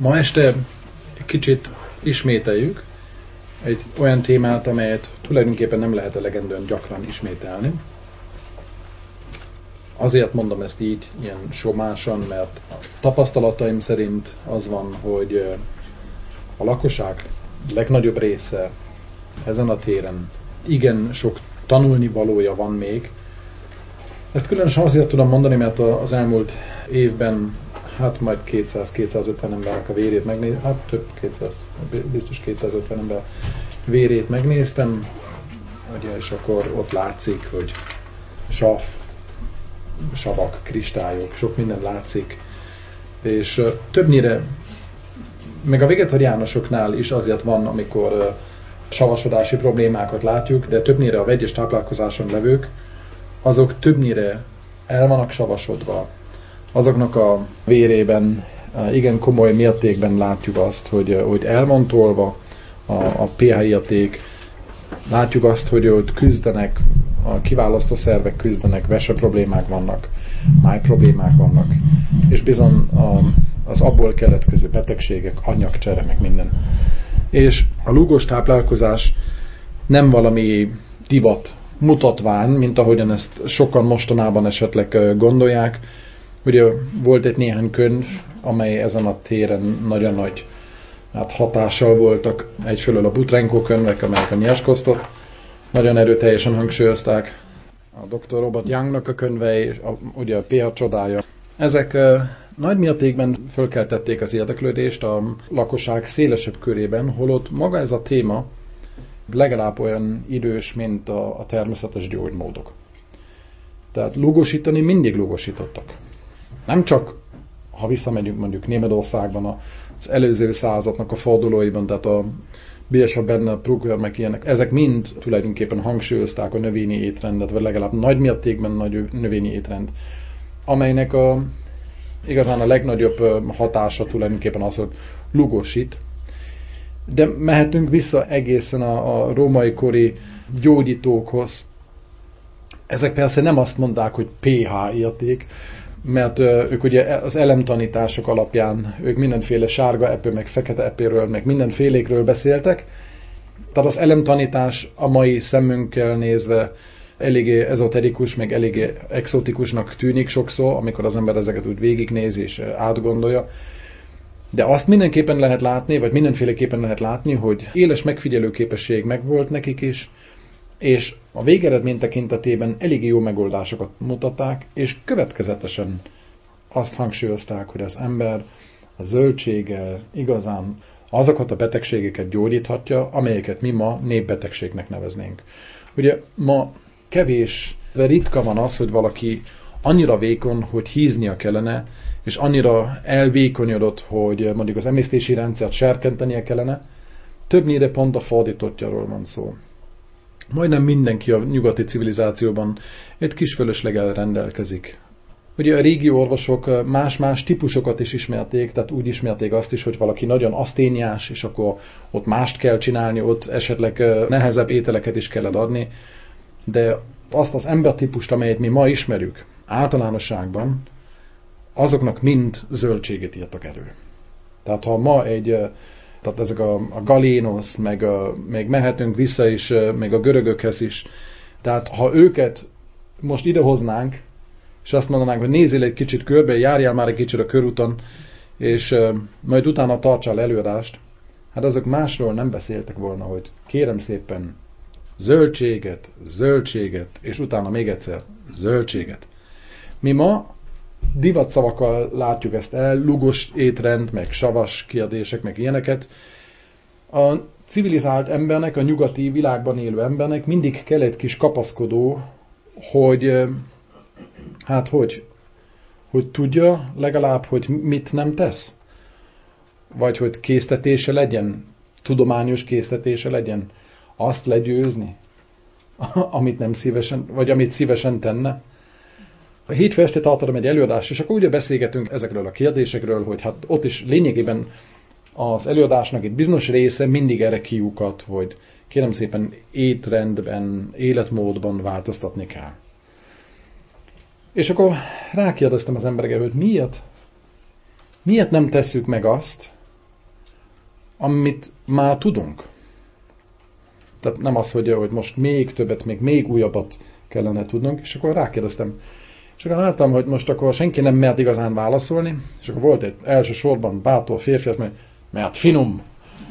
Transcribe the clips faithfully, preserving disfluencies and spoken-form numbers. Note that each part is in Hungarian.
Ma este egy kicsit ismételjük egy olyan témát, amelyet tulajdonképpen nem lehet elegendően gyakran ismételni. Azért mondom ezt így, ilyen somásan, mert tapasztalataim szerint az van, hogy a lakosság legnagyobb része ezen a téren igen sok tanulnivalója van még. Ezt különösen azért tudom mondani, mert az elmúlt évben hát majd kétszáz-kétszázötven embernek a vérét megnéztem, hát több kétszáz, biztos kétszázötven ember vérét megnéztem, ugye, és akkor ott látszik, hogy sav, savak, kristályok, sok minden látszik, és uh, többnyire, meg a vegetariánusoknál is azért van, amikor uh, savasodási problémákat látjuk, de többnyire a vegyes táplálkozáson levők, azok többnyire el vannak savasodva. Azoknak a vérében igen komoly mértékben látjuk azt, hogy, hogy el van tolva a, a pé há érték. Látjuk azt, hogy ott küzdenek, a kiválasztó szervek küzdenek, vese problémák vannak, máj problémák vannak, és bizony a, az abból keletkező betegségek, anyagcsere, meg minden. És a lúgos táplálkozás nem valami divat mutatvány, mint ahogyan ezt sokan mostanában esetleg gondolják. Ugye volt egy néhány könyv, amely ezen a téren nagyon nagy hát hatással voltak. Egyfelől a Butrenko könyvek, amelyek a nyerskosztot nagyon erőteljesen hangsúlyozták. A doktor Robert Youngnak a könyvei, a, ugye a pé há csodája. Ezek uh, nagy mértékben fölkeltették az érdeklődést a lakosság szélesebb körében, holott maga ez a téma legalább olyan idős, mint a, a természetes gyógymódok. Tehát lúgosítani mindig lúgosítottak. Nem csak, ha visszamegyünk mondjuk Németországban az előző századnak a fordulóiban, tehát a Bircher, Benner, Brugger, meg ilyenek, ezek mind tulajdonképpen hangsúlyozták a növényi étrendet, vagy legalább nagy mértékben nagy növényi étrend, amelynek a, igazán a legnagyobb hatása tulajdonképpen az, hogy lúgosít. De mehetünk vissza egészen a, a római kori gyógyítókhoz. Ezek persze nem azt mondták, hogy pé há érték, mert ők ugye az elemtanítások alapján, ők mindenféle sárga epő, meg fekete epéről, meg mindenfélékről beszéltek. Tehát az elemtanítás a mai szemünkkel nézve eléggé ezoterikus, meg eléggé exotikusnak tűnik sokszor, amikor az ember ezeket úgy végignézi és átgondolja. De azt mindenképpen lehet látni, vagy mindenféleképpen lehet látni, hogy éles megfigyelő képesség megvolt nekik is, és a végeredmény tekintetében eléggé jó megoldásokat mutatták, és következetesen azt hangsúlyozták, hogy az ember a zöldséggel igazán azokat a betegségeket gyógyíthatja, amelyeket mi ma népbetegségnek neveznénk. Ugye ma kevés, de ritka van az, hogy valaki annyira vékony, hogy híznia kellene, és annyira elvékonyodott, hogy mondjuk az emésztési rendszert serkentenie kellene, többnyire pont a fordítottjáról van szó. Majdnem mindenki a nyugati civilizációban egy kis fölösleggel rendelkezik. Ugye a régi orvosok más-más típusokat is ismerték, tehát úgy ismerték azt is, hogy valaki nagyon aszténiás, és akkor ott mást kell csinálni, ott esetleg nehezebb ételeket is kellett adni, de azt az embertípust, amelyet mi ma ismerjük általánosságban, azoknak mind zöldséget írtak elő. Tehát ha ma egy, tehát ezek a, a galénosz, meg, a, meg mehetünk vissza is, meg a görögökhez is, tehát ha őket most idehoznánk, és azt mondanánk, hogy nézzél egy kicsit körbe, járjál már egy kicsit a körúton, és majd utána tartsál előadást, hát azok másról nem beszéltek volna, hogy kérem szépen zöldséget, zöldséget, és utána még egyszer zöldséget. Mi ma divatszavakkal látjuk ezt el, lugos étrend, meg savas kérdések, meg ilyeneket. A civilizált embernek, a nyugati világban élő embernek mindig kell egy kis kapaszkodó, hogy hát hogy, hogy tudja legalább, hogy mit nem tesz. Vagy hogy késztetése legyen, tudományos késztetése legyen, azt legyőzni, amit nem szívesen, vagy amit szívesen tenne. A hétfő este tartottam egy előadást, és akkor ugye beszélgetünk ezekről a kérdésekről, hogy hát ott is lényegében az előadásnak egy bizonyos része mindig erre kiukat, hogy kérem szépen étrendben, életmódban változtatni kell. És akkor rákérdeztem az emberekre, hogy miért? Miért nem tesszük meg azt, amit már tudunk. Tehát nem az, hogy, hogy most még többet, még, még újabbat kellene tudnunk, és akkor rákérdeztem. És akkor láttam, hogy most akkor senki nem mert igazán válaszolni, és akkor volt egy elsősorban bátor férfi, azt mondja, mert finom.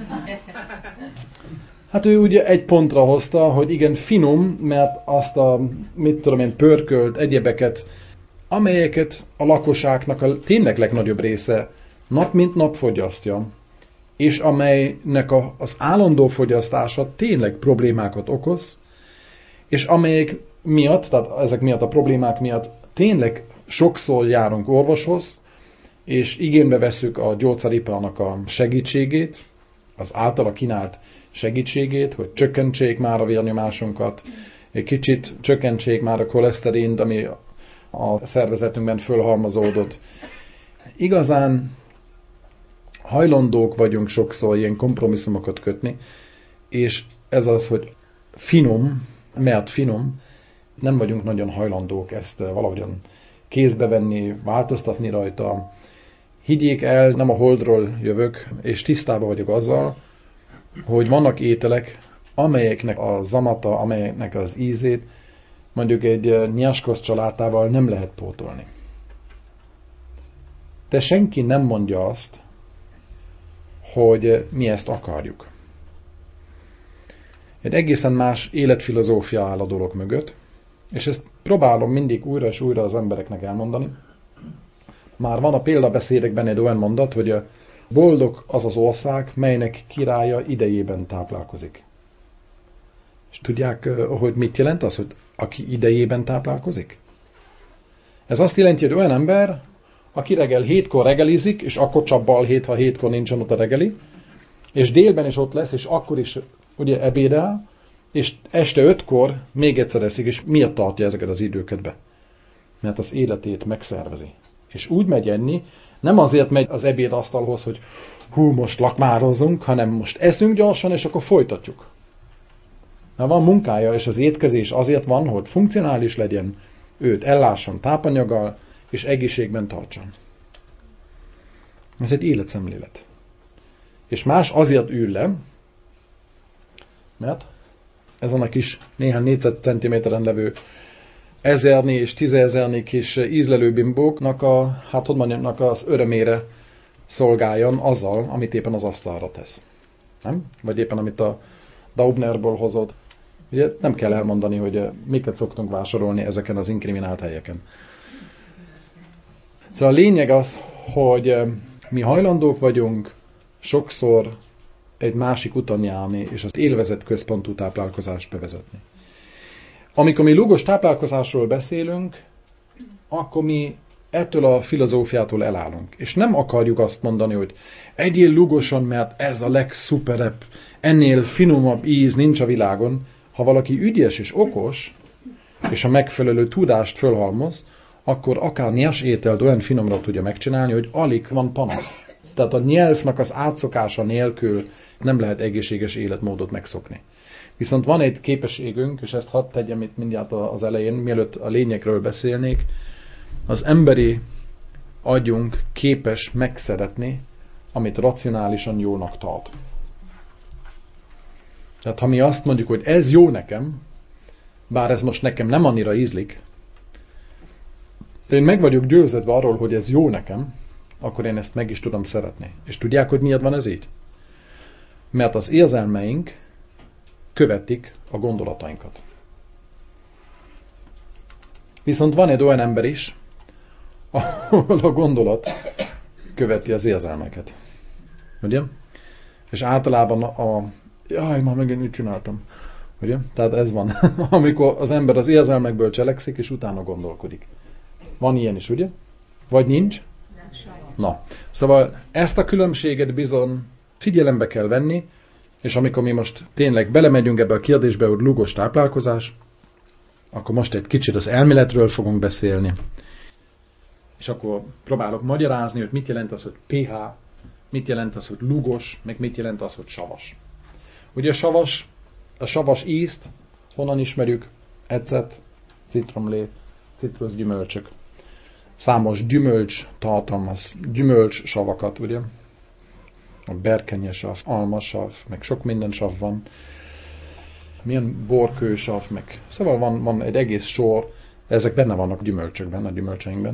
Hát ő ugye egy pontra hozta, hogy igen, finom, mert azt a, mit tudom én, pörkölt egyebeket, amelyeket a lakosságnak a tényleg legnagyobb része nap mint nap fogyasztja, és amelynek a, az állandó fogyasztása tényleg problémákat okoz, és amelyek miatt, tehát ezek miatt a problémák miatt tényleg sokszor járunk orvoshoz, és igénybe vesszük a gyógyszeriparnak a segítségét, az általa kínált segítségét, hogy csökkentsék már a vérnyomásunkat, egy kicsit csökkentsék már a koleszterint, ami a szervezetünkben fölhalmozódott. Igazán hajlandók vagyunk sokszor ilyen kompromisszumokat kötni, és ez az, hogy finom, mert finom, nem vagyunk nagyon hajlandók ezt valahogyan kézbe venni, változtatni rajta. Higgyék el, nem a holdról jövök, és tisztában vagyok azzal, hogy vannak ételek, amelyeknek a zamata, amelyeknek az ízét mondjuk egy nyaskos családával nem lehet pótolni. De senki nem mondja azt, hogy mi ezt akarjuk. Egy egészen más életfilozófia áll a dolog mögött, és ezt próbálom mindig újra és újra az embereknek elmondani. Már van a példabeszédekben egy olyan mondat, hogy a boldog az az ország, melynek királya idejében táplálkozik. És tudják, hogy mit jelent az, hogy aki idejében táplálkozik? Ez azt jelenti, hogy olyan ember, aki reggel hétkor reggelizik, és akkor csak balhét, ha hétkor nincsen ott a reggeli, és délben is ott lesz, és akkor is ugye ebédel, és este ötkor még egyszer eszik, és miért tartja ezeket az időket be? Mert az életét megszervezi. És úgy megy enni, nem azért megy az ebédasztalhoz, hogy hú, most lakmározunk, hanem most eszünk gyorsan, és akkor folytatjuk. Mert van munkája, és az étkezés azért van, hogy funkcionális legyen, őt ellásson tápanyaggal, és egészségben tartson. Ez egy életszemlélet. És más azért ül le, mert ezen a kis néhány négyzetcentiméteren levő ezerni és tízezerni kis ízlelő bimbóknak a, hát hogy mondjam, az örömére szolgáljon azzal, amit éppen az asztalra tesz. Nem? Vagy éppen amit a Daubnerból hozott. Ugye nem kell elmondani, hogy miket szoktunk vásárolni ezeken az inkriminált helyeken. Szóval a lényeg az, hogy mi hajlandók vagyunk sokszor egy másik úton járni, és az élvezet központú táplálkozást bevezetni. Amikor mi lúgos táplálkozásról beszélünk, akkor mi ettől a filozófiától elállunk. És nem akarjuk azt mondani, hogy egyél lúgosan, mert ez a legszuperebb, ennél finomabb íz nincs a világon. Ha valaki ügyes és okos, és a megfelelő tudást fölhalmoz, akkor akár nyers ételt olyan finomra tudja megcsinálni, hogy alig van panasz. Tehát a nyelvnek az átszokása nélkül nem lehet egészséges életmódot megszokni. Viszont van egy képességünk, és ezt hadd tegyem itt mindjárt az elején, mielőtt a lényekről beszélnék, az emberi agyunk képes megszeretni, amit racionálisan jónak tart. Tehát ha mi azt mondjuk, hogy ez jó nekem, bár ez most nekem nem annyira ízlik, de én meg vagyok győződve arról, hogy ez jó nekem, akkor én ezt meg is tudom szeretni. És tudják, hogy miért van ez így? Mert az érzelmeink követik a gondolatainkat. Viszont van egy olyan ember is, ahol a gondolat követi az érzelmeket. Ugye? És általában a... Jaj, már megint mit csináltam. Ugye? Tehát ez van. Amikor az ember az érzelmekből cselekszik, és utána gondolkodik. Van ilyen is, ugye? Vagy nincs? Na. Szóval ezt a különbséget bizony figyelembe kell venni, és amikor mi most tényleg belemegyünk ebbe a kérdésbe, hogy lúgos táplálkozás, akkor most egy kicsit az elméletről fogunk beszélni. És akkor próbálok magyarázni, hogy mit jelent az, hogy pH, mit jelent az, hogy lúgos, meg mit jelent az, hogy savas. Ugye a savas, a savas ízt honnan ismerjük? Ecet, citromlé, citrusgyümölcsök. Számos gyümölcs tartalmaz, gyümölcs savakat, ugye? a berkenyesav, almasav, meg sok minden sav van. Milyen borkősav, meg... Szóval van, van egy egész sor, ezek benne vannak a gyümölcsökben, a gyümölcseinkben.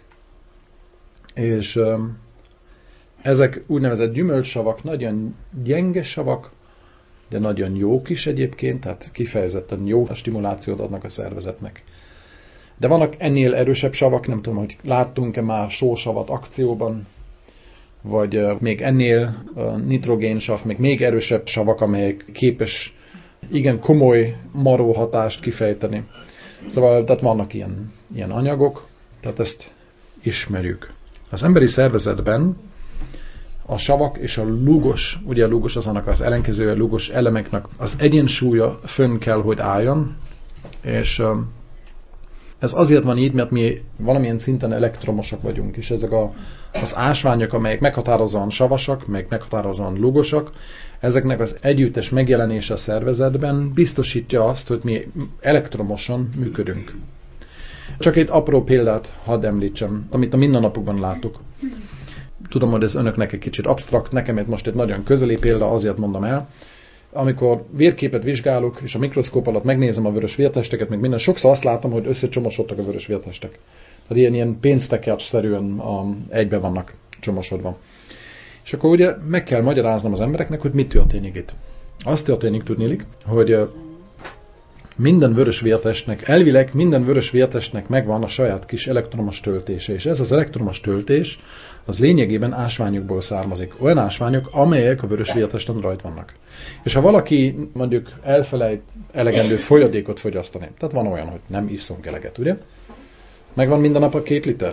És um, ezek úgynevezett gyümölcssavak nagyon gyenge savak, de nagyon jók is egyébként, tehát kifejezetten jó stimulációt adnak a szervezetnek. De vannak ennél erősebb savak, nem tudom, hogy láttunk-e már sósavat akcióban, vagy uh, még ennél uh, nitrogénsav, még még erősebb savak, amelyek képes igen komoly maró hatást kifejteni. Szóval tehát vannak ilyen, ilyen anyagok, tehát ezt ismerjük. Az emberi szervezetben a savak és a lúgos, ugye a lúgos az annak az ellenkezője, a lúgos elemeknek az egyensúlya fönn kell, hogy álljon, és uh, ez azért van így, mert mi valamilyen szinten elektromosak vagyunk, és ezek a, az ásványok, amelyek meghatározóan savasak, meg meghatározóan lúgosak, ezeknek az együttes megjelenése a szervezetben biztosítja azt, hogy mi elektromosan működünk. Csak egy apró példát hadd említsem, amit a mindennapokban látok. Tudom, hogy ez önöknek egy kicsit absztrakt, nekem egy most egy nagyon közeli példa, azért mondom el. Amikor vérképet vizsgálok, és a mikroszkóp alatt megnézem a vörös vértesteket, meg minden, sokszor azt látom, hogy összecsomosodtak a vörös vértestek. Tehát ilyen, ilyen pénztekercs-szerűen egybe vannak csomosodva. És akkor ugye meg kell magyaráznom az embereknek, hogy mit történik itt. Azt történik, tudnilik, hogy minden vörös vértestnek, elvileg minden vörös vértestnek megvan a saját kis elektromos töltése, és ez az elektromos töltés az lényegében ásványokból származik. Olyan ásványok, amelyek a vörös vértesten rajt vannak. És ha valaki mondjuk elfelejt elegendő folyadékot fogyasztani, tehát van olyan, hogy nem iszunk eleget, ugye? Megvan minden nap a két liter?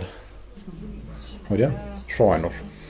Ugye? Sajnos.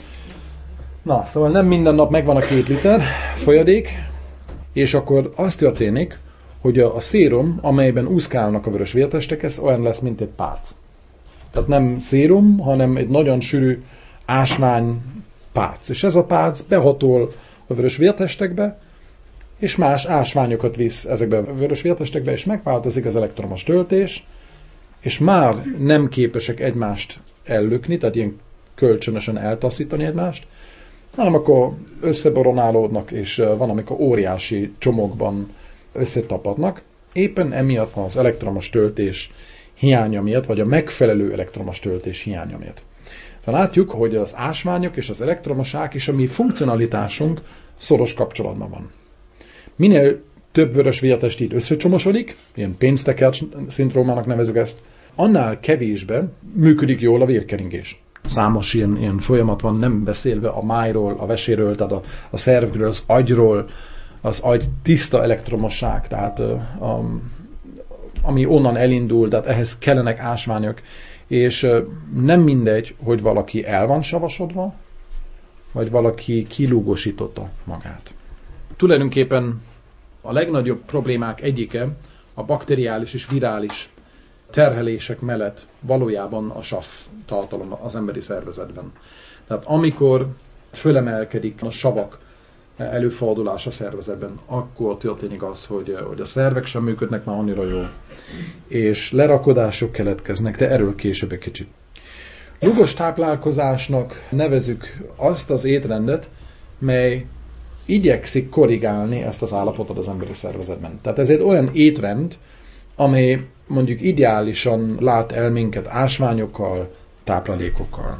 Na, szóval nem minden nap megvan a két liter folyadék, és akkor az történik, hogy a, a szérum, amelyben úszkálnak a vörös vértestek, ez olyan lesz, mint egy pác. Tehát nem szérum, hanem egy nagyon sűrű ásvány pác. És ez a pác behatol a vörös vértestekbe, és más ásványokat visz ezekbe a vörös vértestekbe, és megváltozik az elektromos töltés, és már nem képesek egymást ellökni, tehát ilyen kölcsönösen eltaszítani egymást, hanem akkor összeboronálódnak, és van, amikor óriási csomagban összetapadnak. Éppen emiatt az elektromos töltés hiánya miatt, vagy a megfelelő elektromos töltés hiánya miatt. Tehát látjuk, hogy az ásványok és az elektromosák és a mi funkcionalitásunk szoros kapcsolatban van. Minél több vörös vértest így összecsomosodik, ilyen pénztekercs szindrómának nevezük ezt, annál kevésbé működik jól a vérkeringés. Számos ilyen, ilyen folyamat van, nem beszélve a májról, a veséről, tehát a, a szervről, az agyról, az agy tiszta elektromosság, tehát a, ami onnan elindul, tehát ehhez kellenek ásványok, és nem mindegy, hogy valaki el van savasodva, vagy valaki kilúgosította magát. Tulajdonképpen a legnagyobb problémák egyike a bakteriális és virális terhelések mellett valójában a sav tartalom az emberi szervezetben. Tehát amikor fölemelkedik a savak előfordulás a szervezetben, akkor történik az, hogy, hogy a szervek sem működnek már annyira jól, és lerakodások keletkeznek, de erről később egy kicsit. Lúgos táplálkozásnak nevezük azt az étrendet, mely igyekszik korrigálni ezt az állapotot az emberi szervezetben. Tehát ez egy olyan étrend, amely mondjuk ideálisan lát el minket ásványokkal, táplálékokkal.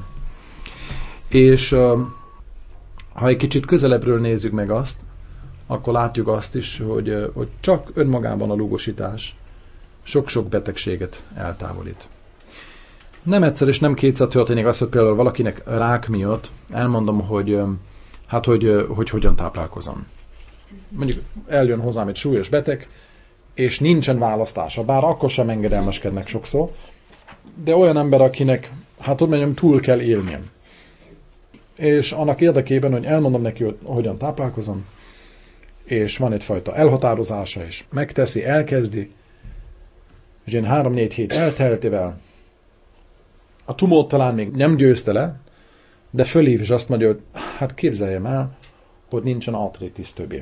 És ha egy kicsit közelebbről nézzük meg azt, akkor látjuk azt is, hogy, hogy csak önmagában a lúgosítás sok-sok betegséget eltávolít. Nem egyszer és nem kétszer történik az, hogy például valakinek rák miatt elmondom, hogy hát, hogy, hogy hogyan táplálkozom. Mondjuk eljön hozzám egy súlyos beteg, és nincsen választása, bár akkor sem engedelmeskednek sokszor, de olyan ember, akinek, hát hogy mondjam, túl kell élnie. És annak érdekében, hogy elmondom neki, hogy hogyan táplálkozom, és van egyfajta elhatározása, és megteszi, elkezdi, és én három-négy hét elteltével a tumor talán még nem győzte le, de fölhív, és azt mondja, hogy hát képzeljem el, hogy nincsen artritis többé.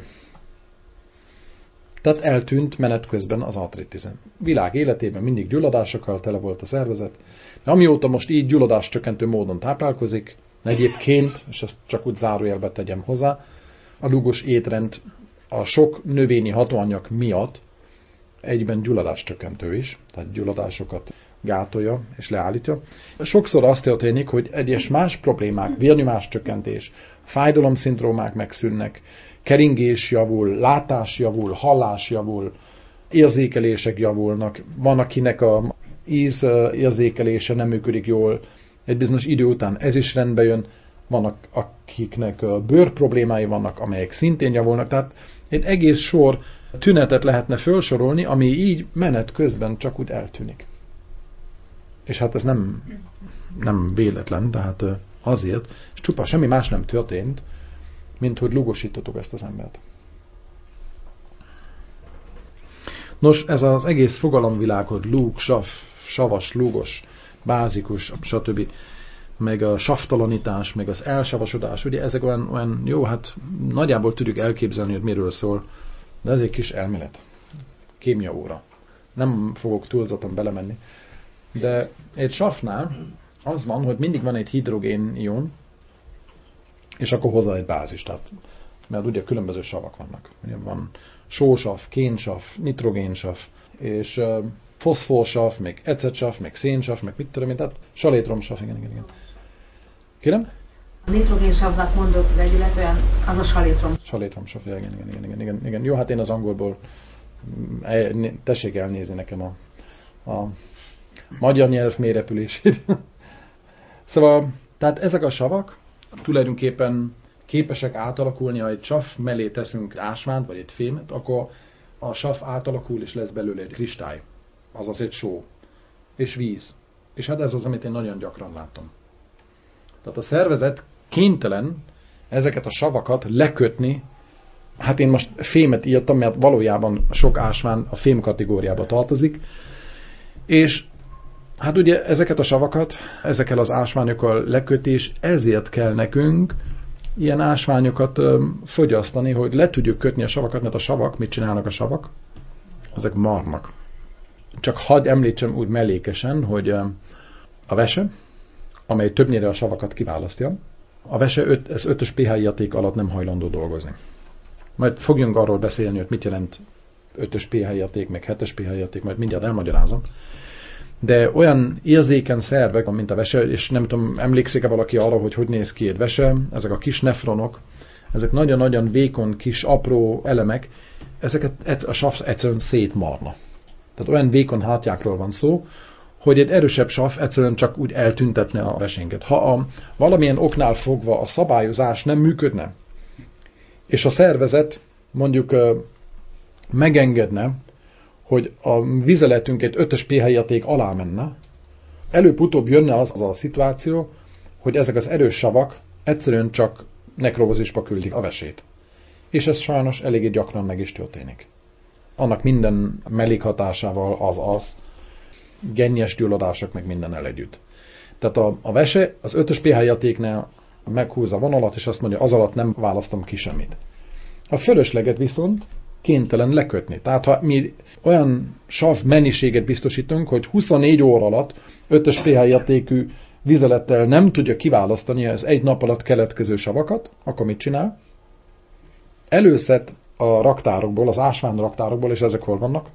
Tehát eltűnt menet közben az artritisem. Világ életében mindig gyulladásokkal tele volt a szervezet, de amióta most így gyulladáscsökkentő módon táplálkozik, Egyébként, és ezt csak úgy zárójelbe tegyem hozzá, a lúgos étrend a sok növényi hatóanyag miatt egyben gyulladáscsökkentő is, tehát gyulladásokat gátolja és leállítja. Sokszor azt történik, hogy egyes más problémák, vérnyomáscsökkentés, fájdalomszindrómák megszűnnek, keringés javul, látás javul, hallás javul, érzékelések javulnak. Van, akinek a íz érzékelése nem működik jól, egy bizonyos idő után ez is rendbe jön, vannak, akiknek bőr problémái vannak, amelyek szintén javulnak, tehát egy egész sor tünetet lehetne felsorolni, ami így menet közben csak úgy eltűnik. És hát ez nem, nem véletlen, tehát azért, és csupa semmi más nem történt, mint hogy lúgosítottuk ezt az embert. Nos, ez az egész fogalomvilág, hogy lúg, sav, savas, lúgos, bázikus, stb., meg a savtalanítás, meg az elsavasodás, ugye ezek olyan, olyan jó, hát nagyjából tudjuk elképzelni, hogy miről szól, de ez egy kis elmélet. Kémia óra. Nem fogok túlzottan belemenni. De egy savnál az van, hogy mindig van egy hidrogén-ion, és akkor hozzá egy bázis. Tehát, mert ugye különböző savak vannak. Ugye van sósav, kénsav, nitrogénsav, és uh, foszforsav, meg ecetsav, meg szénsav, meg mit tudom én, tehát salétromsav, igen, igen, igen. Kérem? A nitrogénsavnak mondott vegyület olyan, az a salétrom. Salétromsav, igen, igen, igen, igen, igen, igen. Jó, hát én az angolból tessék elnézni nekem a, a magyar nyelv mélyrepülését. Szóval, tehát ezek a savak tulajdonképpen képesek átalakulni, ha egy sav mellé teszünk ásványt, vagy egy fémet, akkor a sav átalakul, és lesz belőle egy kristály. Azaz egy só. És víz. És hát ez az, amit én nagyon gyakran látom. Tehát a szervezet kénytelen ezeket a savakat lekötni. Hát én most fémet írtam, mert valójában sok ásvány a fém kategóriába tartozik. És hát ugye ezeket a savakat, ezekkel az ásványokkal leköti, és ezért kell nekünk ilyen ásványokat ö, fogyasztani, hogy le tudjuk kötni a savakat, mert a savak, mit csinálnak a savak? Ezek marnak. Csak hadd említsem úgy mellékesen, hogy ö, a vese, amely többnyire a savakat kiválasztja, a vese öt, ez ötös pé há érték alatt nem hajlandó dolgozni. Majd fogjunk arról beszélni, hogy mit jelent ötös pé há érték, meg hetes pé há érték, majd mindjárt elmagyarázom. De olyan érzékeny szervek, mint a vese, és nem tudom, emlékszik-e valaki arra, hogy hogy néz ki egy vese, ezek a kis nefronok, ezek nagyon-nagyon vékony, kis, apró elemek, ezeket a sav egyszerűen szétmarna. Tehát olyan vékony hátjákról van szó, hogy egy erősebb sav egyszerűen csak úgy eltüntetne a vesénket. Ha a, valamilyen oknál fogva a szabályozás nem működne, és a szervezet mondjuk megengedne, hogy a vizeletünk egy ötös pé há érték alá menne, előbb-utóbb jönne az, az a szituáció, hogy ezek az erős savak egyszerűen csak nekrózisba küldik a vesét. És ez sajnos eléggé gyakran meg is történik. Annak minden mellékhatásával az-az, gennyes gyulladások, meg mindennel együtt. Tehát a, a vese az ötös pé há értéknél meghúzza a vonalat, és azt mondja, az alatt nem választom ki semmit. A fölösleget viszont kénytelen lekötni. Tehát ha mi olyan sav mennyiséget biztosítunk, hogy huszonnégy óra alatt ötös pé há értékű vizelettel nem tudja kiválasztani az egy nap alatt keletkező savakat, akkor mit csinál? Előszed a raktárokból, az ásvány raktárokból, és ezek hol vannak?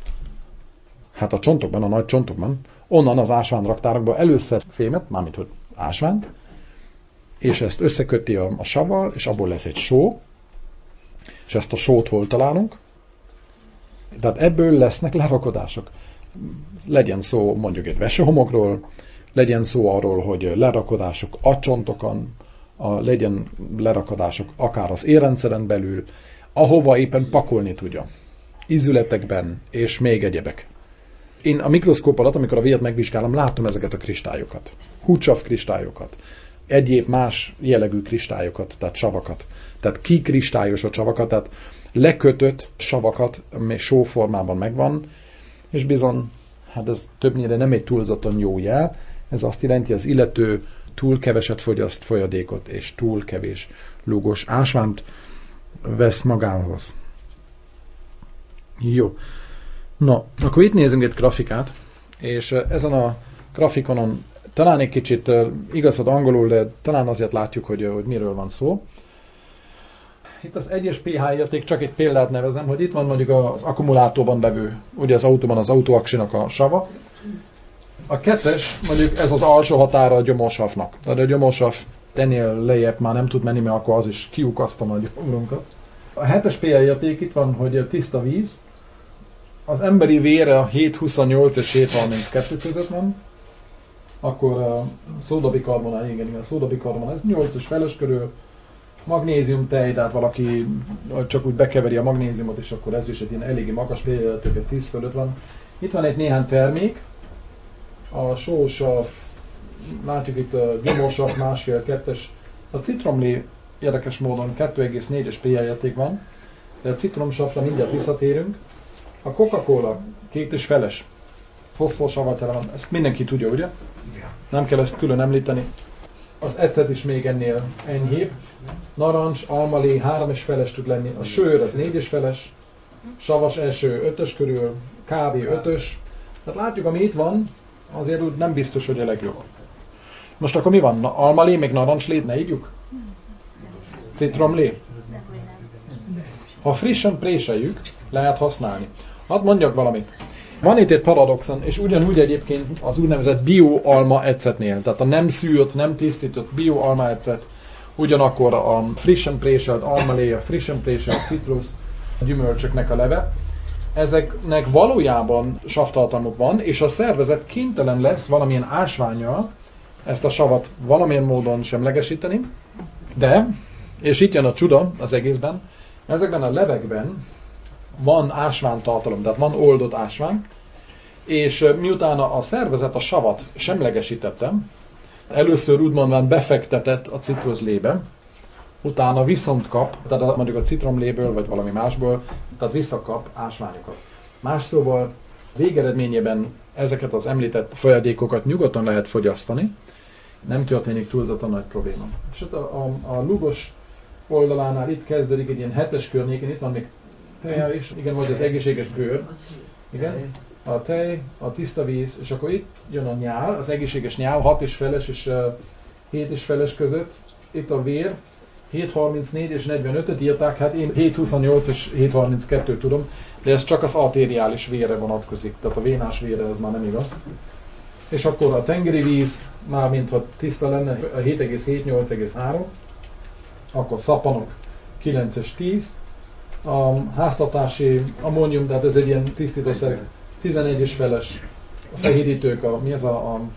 Hát a csontokban, a nagy csontokban, onnan az ásvány raktárokból előszed fémet, mármint hogy ásványt, és ezt összeköti a, a savval, és abból lesz egy só, és ezt a sót hol találunk? Tehát ebből lesznek lerakodások. Legyen szó mondjuk egy vesehomokról, legyen szó arról, hogy lerakodások a csontokon, a, legyen lerakodások akár az érrendszeren belül, ahova éppen pakolni tudja. Ízületekben, és még egyebek. Én a mikroszkóp alatt, amikor a vért megvizsgálom, látom ezeket a kristályokat. Húcsav kristályokat. Egyéb más jellegű kristályokat, tehát savakat. Tehát kikristályosott savakat, tehát lekötött savakat, ami sóformában megvan, és bizony, hát ez többnyire nem egy túlzaton jó jel, ez azt jelenti, az illető túl keveset fogyaszt folyadékot, és túl kevés lúgos ásványt vesz magához. Jó. Na, akkor itt nézzünk egy grafikát, és ezen a grafikonon Talán egy kicsit igazad angolul, de talán azért látjuk, hogy, hogy miről van szó. Itt az egyes pé há érték, csak egy példát nevezem, hogy itt van mondjuk az akkumulátorban bevő, ugye az autóban az autóaksinak a sava. A kettes, mondjuk ez az alsó határa a gyomósavnak. Tehát a gyomósav ennél lejjebb már nem tud menni, mert akkor az is kiukaszta a gyomrunkat. A hetes pé há érték itt van, hogy tiszta víz. Az emberi vére a hét huszonnyolc és hét harminckettő között van. Akkor a szódabikarbonát, igen, igen, a szódabikarbonát, ez nyolcas feles körül. Magnézium tej, tehát valaki csak úgy bekeveri a magnéziumot, és akkor ez is egy ilyen eléggé magas pé há érték, tíz fölött van. Itt van egy néhány termék. A sósav, látjuk itt a gyomorsav, másfél, kettes. A citromlé érdekes módon kettő egész négyes pé há érték van, de a citromsavra mindjárt visszatérünk. A Coca-Cola két és feles foszforsavval tele van, ezt mindenki tudja, ugye? Nem kell ezt külön említeni. Az ecet is még ennél enyhébb. Narancs, almalé három és feles tud lenni. A sör az négy és feles, savas eső ötös körül, kávé ötös. Tehát látjuk, ami itt van, azért úgy nem biztos, hogy a legjobb. Most akkor mi van? Almalé, még narancslét ne ígyjuk? Citromlé? Ha frissen préseljük, lehet használni. Hadd mondjak valamit. Van itt egy paradoxon, és ugyanúgy egyébként az úgynevezett bio-alma ecetnél, tehát a nem szűrt, nem tisztított bio-alma ecet, ugyanakkor a frissen préselt almalé, a frissen préselt citrus, a gyümölcsöknek a leve, ezeknek valójában savtartalmuk van, és a szervezet kénytelen lesz valamilyen ásvánnyal ezt a savat valamilyen módon semlegesíteni, de, és itt jön a csuda az egészben, ezekben a levekben van ásványtartalom, tehát van oldott ásvány, és miután a szervezet a savat semlegesítettem, először úgymond befektetett a citruslébe, utána viszont kap, tehát mondjuk a citromléből, vagy valami másból, tehát visszakap ásványokat. Más szóval végeredményében ezeket az említett folyadékokat nyugodtan lehet fogyasztani, nem történik túlzottan nagy probléma. És a, a, a lugos oldalánál itt kezdődik egy ilyen hetes környéken, itt van még tej is, igen, vagy az egészséges bőr, igen, a tej, a tiszta víz, és akkor itt jön a nyál, az egészséges nyál, hat és feles és hét és feles között, itt a vér, hét harmincnégy és negyvenötöt írták, hát én hét huszonnyolc és hét harminckettő tudom, de ez csak az arteriális vérre vonatkozik, tehát a vénás vérre ez már nem igaz. És akkor a tengeri víz, már mintha tiszta lenne, a hét egész hét nyolc egész három, akkor szappanok kilenc és tíz, a háztartási ammónium, tehát ez egy ilyen tisztítószer, tizenegy és feles, a fehérítők, a, mi ez a, a,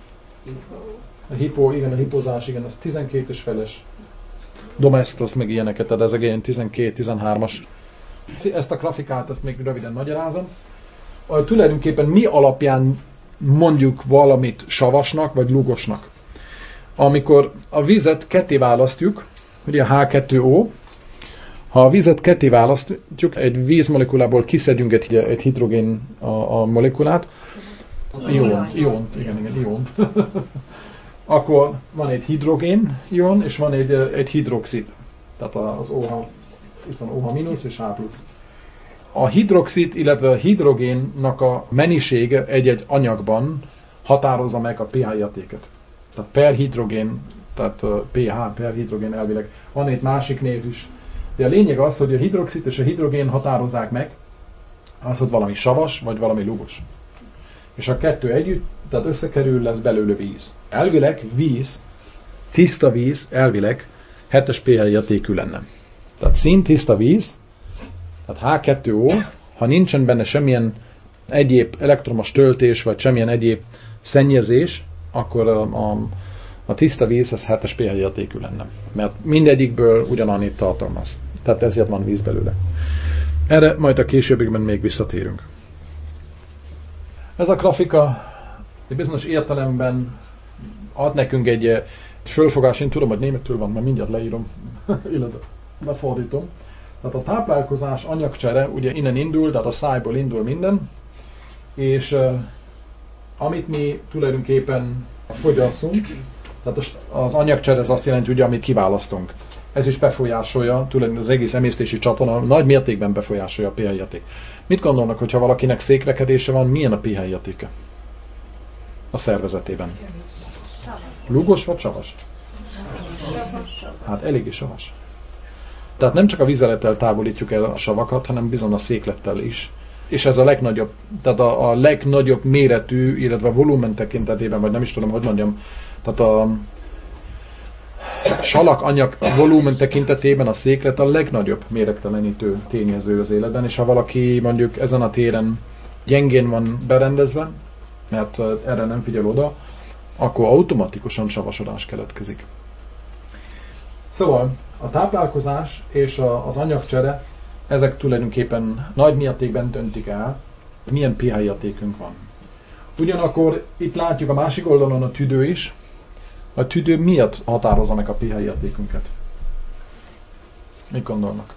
a hipo, igen, a hipozás, igen, az tizenkét és feles. Domestos, meg ilyeneket, tehát ezek ilyen tizenkét tizenhármas. Ezt a grafikát, ezt még röviden magyarázom. Tulajdonképpen mi alapján mondjuk valamit savasnak, vagy lugosnak? Amikor a vizet ketté választjuk, ugye a há kettő ó, ha a vizet ketté választjuk, egy vízmolekulából kiszedjünk egy, egy hidrogén a, a molekulát, iont, iont, igen, igen, iont. Akkor van egy hidrogén ion, és van egy, egy hidroxid. Tehát az OH, itt van OH mínusz és H plusz. A hidroxid, illetve a hidrogénnak a mennyisége egy-egy anyagban határozza meg a pH értéket. Tehát per hidrogén, tehát pH per hidrogén elvileg. Van egy másik név is. De a lényeg az, hogy a hidroxid és a hidrogén határozzák meg az, hogy valami savas, vagy valami lugos. És a kettő együtt, tehát összekerül, lesz belőle víz. Elvileg víz, tiszta víz, elvileg hetes pH értékű lenne. Tehát színtiszta víz, tehát há kettő ó, ha nincsen benne semmilyen egyéb elektromos töltés, vagy semmilyen egyéb szennyezés, akkor a, a, a tiszta víz az hetes pH értékű lenne. Mert mindegyikből ugyanannyit tartalmaz. Tehát ezért van víz belőle. Erre majd a későbbiekben még visszatérünk. Ez a grafika egy bizonyos értelemben ad nekünk egy fölfogás, én tudom, hogy németül van, mert mindjárt leírom, illetve befordítom. Tehát a táplálkozás, anyagcsere ugye innen indul, tehát a szájból indul minden, és uh, amit mi tulajdonképpen fogyasszunk, tehát az anyagcsere az azt jelenti, ugye, amit kiválasztunk. Ez is befolyásolja, tulajdonképpen az egész emésztési csatorna nagy mértékben befolyásolja a pH érték. Mit gondolnak, hogyha valakinek székrekedése van, milyen a pH értéke a szervezetében? Lúgos vagy savas? Hát eléggé savas. Tehát nem csak a vizelettel távolítjuk el a savakat, hanem bizony a széklettel is. És ez a legnagyobb, tehát a, a legnagyobb méretű, illetve a volumen tekintetében, vagy nem is tudom, hogy mondjam, tehát a salak anyag volumen tekintetében a széklet a legnagyobb méregtelenítő tényező az életben, és ha valaki mondjuk ezen a téren gyengén van berendezve, mert erre nem figyel oda, akkor automatikusan savasodás keletkezik. Szóval a táplálkozás és a, az anyagcsere, ezek tulajdonképpen nagy mértékben döntik el, milyen pH értékünk van. Ugyanakkor itt látjuk a másik oldalon a tüdő is. A tüdő miért határozza meg a pH értékünket? Mit gondolnak?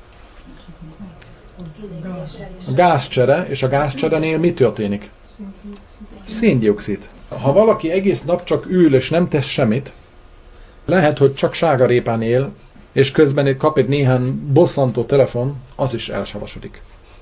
A gázcsere, és a gázcserenél mi történik? Széndioxid. Ha valaki egész nap csak ül és nem tesz semmit, lehet, hogy csak sárgarépán él, és közben kap egy néhány bosszantó telefon, az is elsavasodik.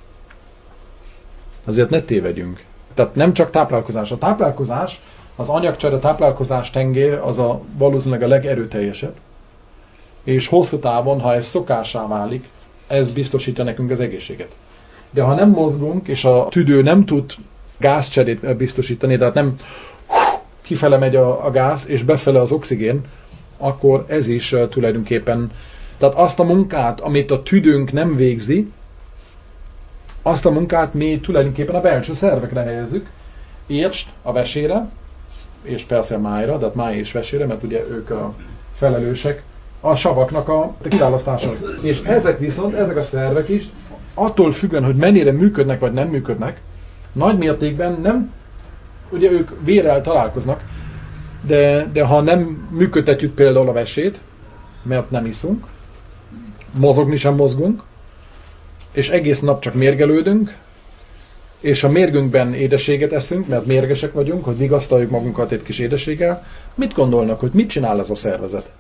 Azért ne tévedjünk. Tehát nem csak táplálkozás. A táplálkozás, az anyagcsere táplálkozás tengely az a valószínűleg a legerőteljesebb, és hosszú távon, ha ez szokássá válik, ez biztosítja nekünk az egészséget. De ha nem mozgunk, és a tüdő nem tud gázcserét biztosítani, tehát nem kifele megy a, a gáz, és befele az oxigén, akkor ez is uh, tulajdonképpen, tehát azt a munkát, amit a tüdőnk nem végzi, azt a munkát mi tulajdonképpen a belső szervekre helyezzük, értsd a vesére, és persze a májra, tehát máj és vesére, mert ugye ők a felelősek a savaknak a kiválasztásához. És ezek viszont, ezek a szervek is, attól függően, hogy mennyire működnek vagy nem működnek, nagy mértékben nem, ugye ők vérrel találkoznak, de, de ha nem működtetjük például a vesét, mert nem iszunk, mozogni sem mozgunk, és egész nap csak mérgelődünk, és a mérgünkben édességet eszünk, mert mérgesek vagyunk, hogy vigasztaljuk magunkat egy kis édességgel, mit gondolnak, hogy mit csinál ez a szervezet?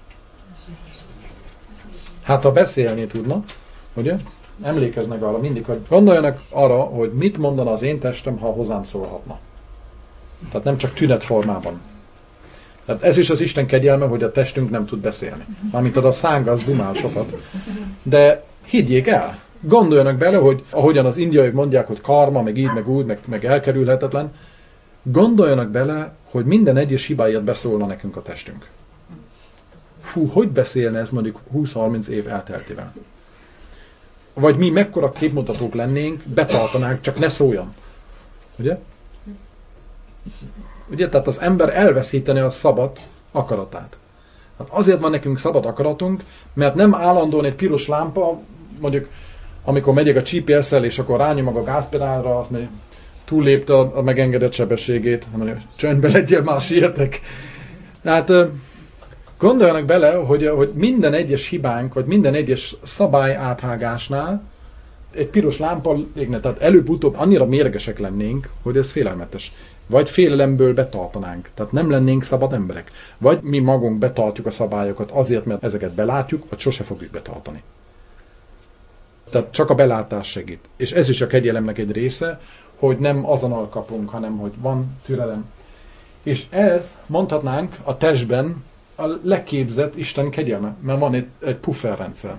Hát ha beszélni tudna, ugye? Emlékeznek arra mindig, hogy gondoljanak arra, hogy mit mondana az én testem, ha hozzám szólhatna. Tehát nem csak tünetformában. Tehát ez is az Isten kegyelme, hogy a testünk nem tud beszélni. Mármint a szánk az dumál sokat. De higgyék el, gondoljanak bele, hogy ahogyan az indiaiak mondják, hogy karma, meg így, meg úgy, meg, meg elkerülhetetlen, gondoljanak bele, hogy minden egyes hibáját beszólna nekünk a testünk. Fú, hogy beszélne ez mondjuk húsz-harminc év elteltével? Vagy mi mekkora képmutatók lennénk, betartanánk, csak ne szóljon. Ugye? Ugye, tehát az ember elveszítene a szabad akaratát. Hát azért van nekünk szabad akaratunk, mert nem állandóan egy piros lámpa, mondjuk amikor megyek a gé pé es-szel, és akkor rányomog a gázpedálra, azt mondja, túllépte a, a megengedett sebességét, mondja, csöndbe legyél, már sietek. Tehát gondoljanak bele, hogy, hogy minden egyes hibánk, vagy minden egyes szabály áthágásnál egy piros lámpa égne, tehát előbb-utóbb annyira mérgesek lennénk, hogy ez félelmetes. Vagy félelemből betartanánk, tehát nem lennénk szabad emberek. Vagy mi magunk betartjuk a szabályokat azért, mert ezeket belátjuk, vagy sose fogjuk betartani. Tehát csak a belátás segít. És ez is a kegyelemnek egy része, hogy nem azonnal kapunk, hanem hogy van türelem. És ez, mondhatnánk, a testben a legképzett Isten kegyelme, mert van egy, egy pufferrendszer.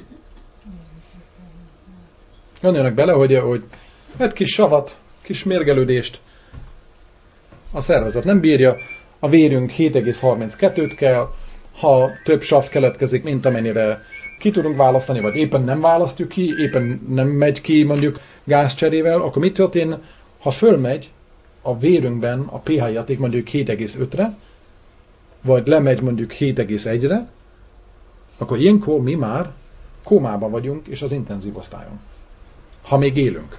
Gondoljanak bele, hogy, hogy egy kis savat, kis mérgelődést a szervezet nem bírja, a vérünk hét egész harminckettőt kell, ha több sav keletkezik, mint amennyire ki tudunk választani, vagy éppen nem választjuk ki, éppen nem megy ki mondjuk gázcserével, akkor mit történ, ha fölmegy a vérünkben a pH érték mondjuk hét egész ötre, vagy lemegy mondjuk hét egész egyre, akkor ilyenkor mi már kómában vagyunk, és az intenzív osztályon. Ha még élünk.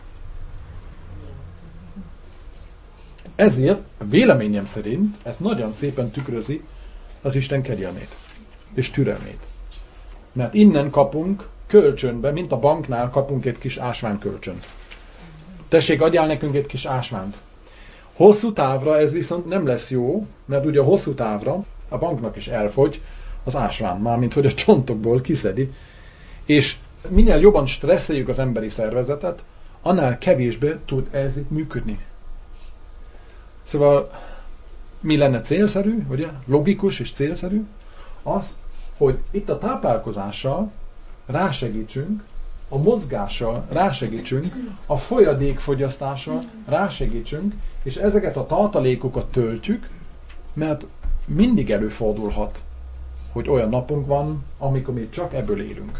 Ezért véleményem szerint ez nagyon szépen tükrözi az Isten kegyelmét és türelmét. Mert innen kapunk kölcsönbe, mint a banknál kapunk egy kis ásványkölcsönt. Tessék, adjál nekünk egy kis ásvánt. Hosszú távra ez viszont nem lesz jó, mert ugye a hosszú távra a banknak is elfogy az ásván, mármint hogy a csontokból kiszedi. És minél jobban stresszeljük az emberi szervezetet, annál kevésbé tud ez itt működni. Szóval mi lenne célszerű, ugye? Logikus és célszerű, az, hogy itt a táplálkozással rásegítsünk, a mozgással rásegítsünk, a folyadékfogyasztással rásegítsünk, és ezeket a tartalékokat töltjük, mert mindig előfordulhat, hogy olyan napunk van, amikor mi csak ebből élünk.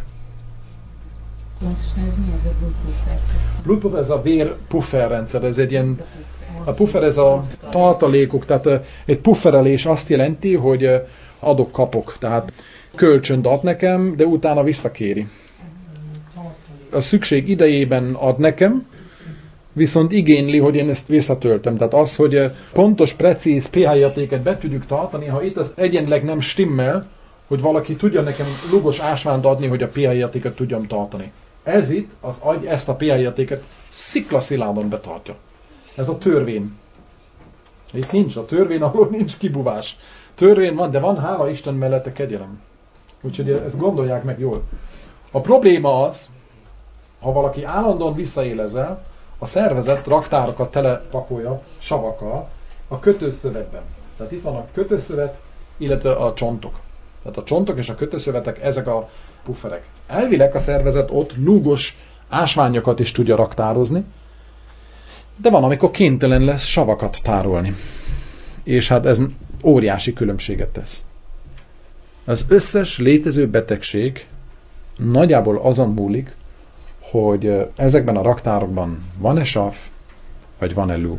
Ez mi ez a blood puffer? Blood puffer, ez a vérpuffer rendszer, ez egy ilyen, a puffer ez a tartalékok, tehát egy pufferelés azt jelenti, hogy adok-kapok, tehát kölcsönt ad nekem, de utána visszakéri. A szükség idejében ad nekem, viszont igényli, hogy én ezt visszatöltem. Tehát az, hogy pontos, precíz pé há értéket be tudjuk tartani, ha itt az egyenleg nem stimmel, hogy valaki tudja nekem lugos ásványt adni, hogy a pé há értéket tudjam tartani. Ez itt, az agy ezt a pé há értéket sziklaszilárdan betartja. Ez a törvény. Itt nincs a törvény, ahol nincs kibuvás. Törvény van, de van, hála Isten mellette kegyelem. Úgyhogy ezt gondolják meg jól. A probléma az, ha valaki állandóan visszaélezel, a szervezet raktárokat telepakolja savakkal a kötőszövetben. Tehát itt van a kötőszövet, illetve a csontok. Tehát a csontok és a kötőszövetek, ezek a pufferek. Elvileg a szervezet ott lúgos ásványokat is tudja raktározni, de van, amikor kénytelen lesz savakat tárolni. És hát ez óriási különbséget tesz. Az összes létező betegség nagyjából azon múlik, hogy ezekben a raktárokban van-e sav, vagy van-e lúg.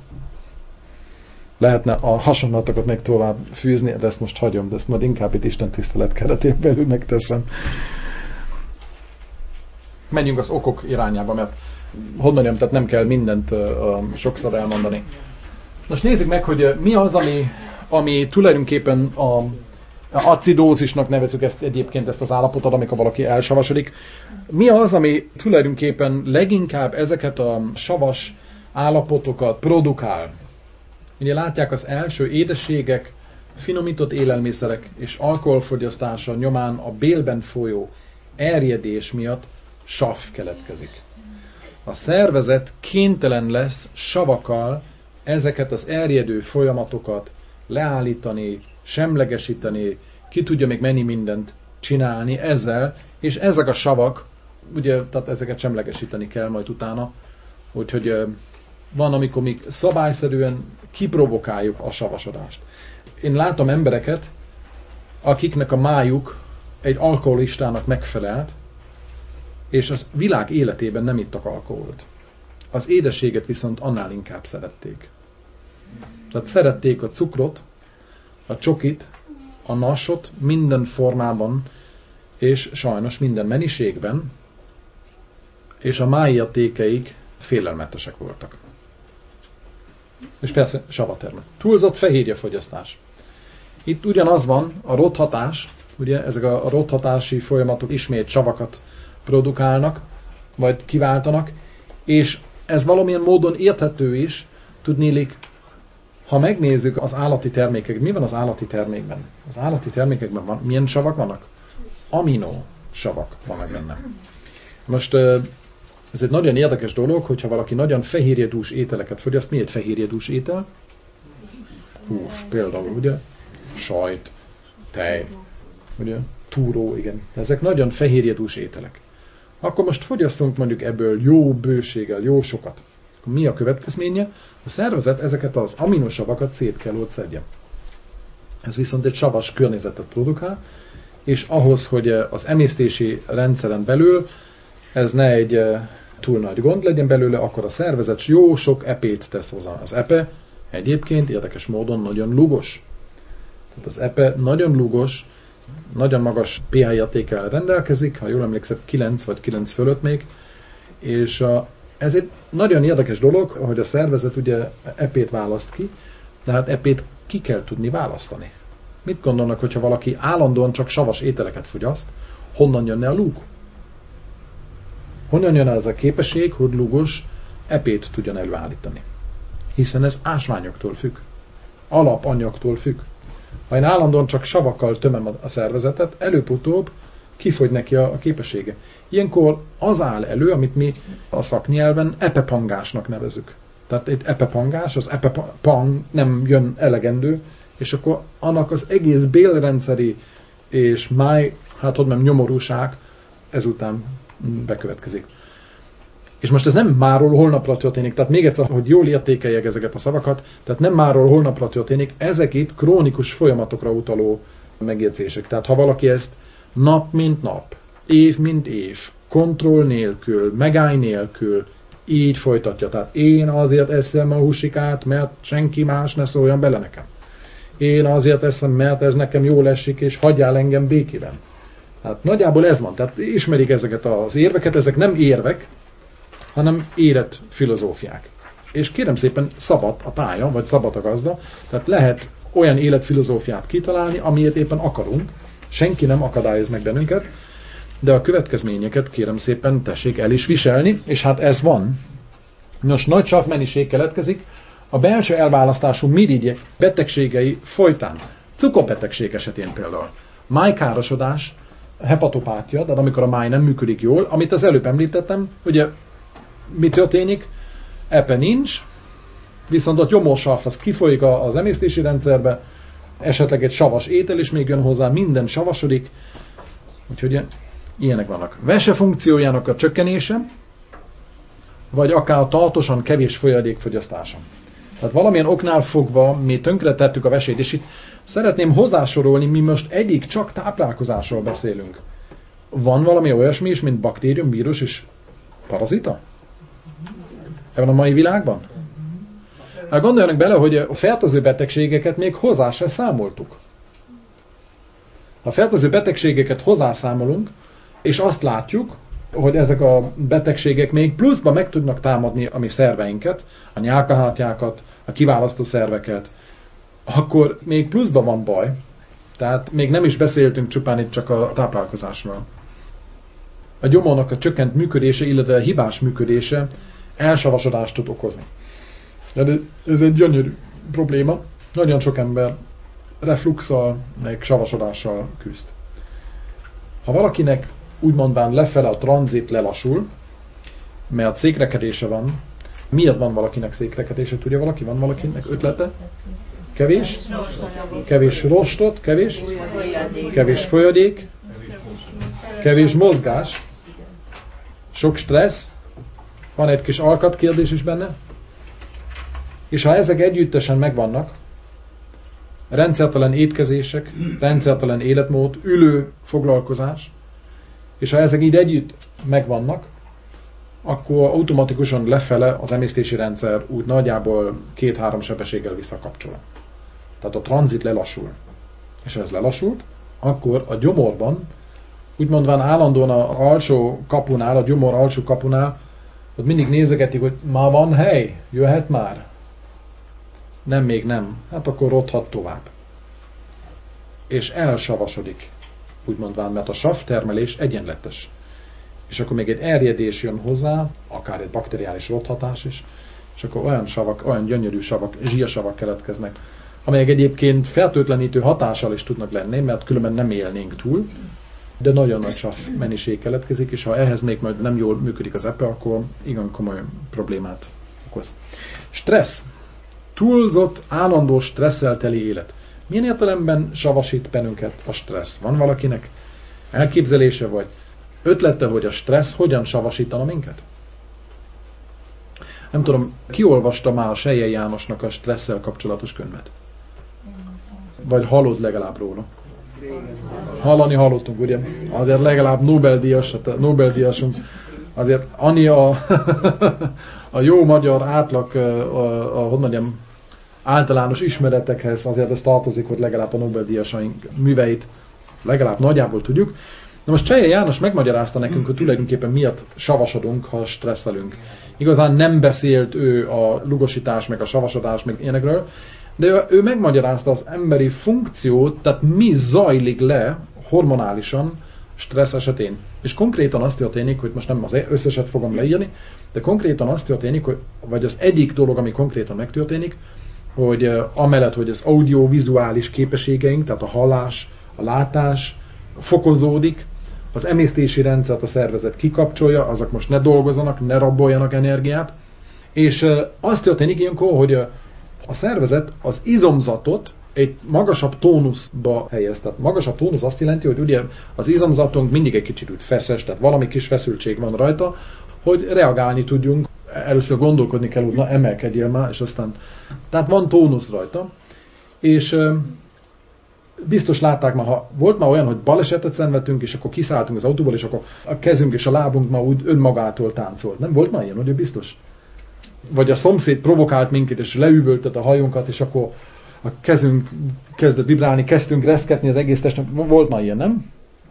Lehetne a hasonlatokat még tovább fűzni, de ezt most hagyom, de ezt majd inkább itt Isten tisztelet keretén belül megteszem. Menjünk az okok irányába, mert hogy mondjam, tehát nem kell mindent uh, sokszor elmondani. Most nézzük meg, hogy mi az, ami, ami tulajdonképpen a acidózisnak nevezzük ezt egyébként ezt az állapotot, amikor valaki elsavasodik. Mi az, ami tulajdonképpen leginkább ezeket a savas állapotokat produkál? Ugye látják, az első édességek, finomított élelmiszerek és alkoholfogyasztása nyomán a bélben folyó erjedés miatt sav keletkezik. A szervezet kénytelen lesz savakkal ezeket az erjedő folyamatokat leállítani, semlegesíteni, ki tudja még mennyi mindent csinálni ezzel, és ezek a savak, ugye, tehát ezeket semlegesíteni kell majd utána, úgyhogy van, amikor még szabályszerűen kiprovokáljuk a savasodást. Én látom embereket, akiknek a májuk egy alkoholistának megfelelt, és az világ életében nem ittak alkoholt. Az édességet viszont annál inkább szerették. Tehát szerették a cukrot, a csokit, a nasot minden formában, és sajnos minden mennyiségben, és a májértékeik félelmetesek voltak. És persze savatermesztés. Túlzott fehérjefogyasztás. Itt ugyanaz van, a rothatás, ugye ezek a rothatási folyamatok ismét savakat produkálnak, vagy kiváltanak, és ez valamilyen módon érthető is, tudnélik, ha megnézzük az állati termékeket, mi van az állati termékben? Az állati termékekben van, milyen savak vannak? Aminó savak vannak benne. Most ez egy nagyon érdekes dolog, hogyha valaki nagyon fehérjedús ételeket fogyaszt. Mi egy fehérjedús étel? Hús például, ugye? Sajt, tej, ugye? Túró, igen. Ezek nagyon fehérjedús ételek. Akkor most fogyasztunk mondjuk ebből jó bőséggel, jó sokat. Mi a következménye? A szervezet ezeket az aminosavakat szét kell ott szedje. Ez viszont egy savas környezetet produkál, és ahhoz, hogy az emésztési rendszeren belül ez ne egy túl nagy gond legyen belőle, akkor a szervezet jó sok epét tesz hozzá. Az epe egyébként érdekes módon nagyon lúgos. Tehát az epe nagyon lúgos, nagyon magas pé há értékkel rendelkezik, ha jól emlékszem, kilenc vagy kilenc fölött még, és ez egy nagyon érdekes dolog, hogy a szervezet ugye epét választ ki, de hát epét ki kell tudni választani. Mit gondolnak, hogyha valaki állandóan csak savas ételeket fogyaszt, honnan jönne a lúg? Honnan jön ez a képesség, hogy lúgos epét tudjon előállítani? Hiszen ez ásványoktól függ, alapanyagtól függ. Ha én állandóan csak savakkal tömem a szervezetet, előbb-utóbb kifogy neki a képessége. Ilyenkor az áll elő, amit mi a szaknyelven epepangásnak nevezük. Tehát egy epepangás, az epepang nem jön elegendő, és akkor annak az egész bélrendszeri és máj, hát hogy nem nyomorúság ezután bekövetkezik. És most ez nem máról holnapra történik, tehát még egyszer, hogy jól értékeljek ezeket a szavakat, tehát nem máról holnapra történik, ezek itt krónikus folyamatokra utaló megjegyzések. Tehát ha valaki ezt nap mint nap, év mint év, kontroll nélkül, megáll nélkül, így folytatja. Tehát én azért eszem a húsikát, mert senki más ne szóljon bele nekem. Én azért eszem, mert ez nekem jól esik, és hagyjál engem békében. Hát nagyjából ez van. Tehát ismerik ezeket az érveket, ezek nem érvek, hanem életfilozófiák. És kérem szépen szabad a pálya, vagy szabad a gazda, tehát lehet olyan életfilozófiát kitalálni, amilyet éppen akarunk, senki nem akadályoz meg bennünket, de a következményeket kérem szépen tessék el is viselni, és hát ez van. Nos, nagy savmennyiség keletkezik a belső elválasztású mirigyek betegségei folytán. Cukorbetegség esetén például. Májkárosodás, hepatopátia, tehát amikor a máj nem működik jól, amit az előbb említettem, ugye mi történik? Epe nincs, viszont a gyomorsav az kifolyik az emésztési rendszerbe, esetleg egy savas étel is még jön hozzá, minden savasodik, úgyhogy ilyenek vannak. Vese funkciójának a csökkenése, vagy akár a tartósan kevés folyadékfogyasztása. Tehát valamilyen oknál fogva mi tönkretettük a vesét, és itt szeretném hozzásorolni, mi most egyik csak táplálkozásról beszélünk. Van valami olyasmi is, mint baktérium, vírus és parazita? Ebben a mai világban? Hát gondoljanak bele, hogy a fertőző betegségeket még hozzá sem számoltuk. A fertőző betegségeket hozzászámolunk, és azt látjuk, hogy ezek a betegségek még pluszban meg tudnak támadni a mi szerveinket, a nyálkahártyákat, a kiválasztó szerveket, akkor még pluszban van baj. Tehát még nem is beszéltünk csupán itt csak a táplálkozásról. A gyomornak a csökkent működése, illetve a hibás működése elsavasodást tud okozni. De ez egy gyönyörű probléma. Nagyon sok ember refluxal, meg savasodással küzd. Ha valakinek úgy mondván lefele a tranzit lelassul, mert székrekedése van, miért van valakinek székrekedése? Tudja valaki? Van valakinek ötlete? Kevés? Kevés rostot? Kevés? Kevés folyadék? Kevés mozgás? Sok stressz? Van egy kis alkatkérdés is benne? És ha ezek együttesen megvannak, rendszertelen étkezések, rendszertelen életmód, ülő foglalkozás, és ha ezek így együtt megvannak, akkor automatikusan lefele az emésztési rendszer úgy nagyjából két-három sebességgel visszakapcsol. Tehát a tranzit lelassul. És ha ez lelassult, akkor a gyomorban, úgy mondván állandóan a alsó kapunál, a gyomor alsó kapunál, ott mindig nézegetik, hogy már van hely, jöhet már. Nem, még nem. Hát akkor rothat tovább. És elsavasodik, úgy mondván, mert a savtermelés egyenletes. És akkor még egy erjedés jön hozzá, akár egy bakteriális rothatás is, és akkor olyan savak, olyan gyönyörű savak, zsírsavak keletkeznek, amelyek egyébként fertőtlenítő hatással is tudnak lenni, mert különben nem élnénk túl, de nagyon nagy sav mennyiség keletkezik, és ha ehhez még majd nem jól működik az epe, akkor igen komoly problémát okoz. Stressz. Túlzott, állandó stresszel teli élet. Milyen értelemben savasít bennünket a stressz? Van valakinek elképzelése vagy ötlete, hogy a stressz hogyan savasítana minket? Nem tudom, ki olvasta már a Selye Jánosnak a stresszel kapcsolatos könyvet? Vagy hallott legalább róla? Hallani hallottunk, ugye? Azért legalább Nobel-díjas, Nobel-díjasunk. Azért annyi a, a jó magyar átlag, a, a, hogy mondjam, általános ismeretekhez azért ez tartozik, hogy legalább a Nobel-díjasaink műveit legalább nagyjából tudjuk. Na most Selye János megmagyarázta nekünk, hogy tulajdonképpen miért savasodunk, ha stresszelünk. Igazán nem beszélt ő a lugosítás, meg a savasodás, meg ilyenekről, de ő, ő megmagyarázta az emberi funkciót, tehát mi zajlik le hormonálisan stressz esetén. És konkrétan azt történik, hogy most nem az összeset fogom leírni, de konkrétan azt történik, hogy, vagy az egyik dolog, ami konkrétan megtörténik, hogy amellett, hogy az audiovizuális képességeink, tehát a hallás, a látás fokozódik, az emésztési rendszert a szervezet kikapcsolja, azok most ne dolgozzanak, ne raboljanak energiát, És azt történik ilyenkor, hogy a szervezet az izomzatot egy magasabb tónuszba helyez. Tehát magasabb tónusz azt jelenti, hogy ugye az izomzatunk mindig egy kicsit úgy feszes, tehát valami kis feszültség van rajta, hogy reagálni tudjunk. Először gondolkodni kell, hogy na emelkedjél már, és aztán... Tehát van tónusz rajta. És biztos látták már, ha volt már olyan, hogy balesetet szenvedtünk, és akkor kiszálltunk az autóból, és akkor a kezünk és a lábunk már úgy önmagától táncolt. Nem volt már ilyen, hogy biztos? Vagy a szomszéd provokált minket, és leüvöltött a hajunkat, és akkor a kezünk kezdett vibrálni, kezdtünk reszketni az egész testnek. Volt már ilyen, nem?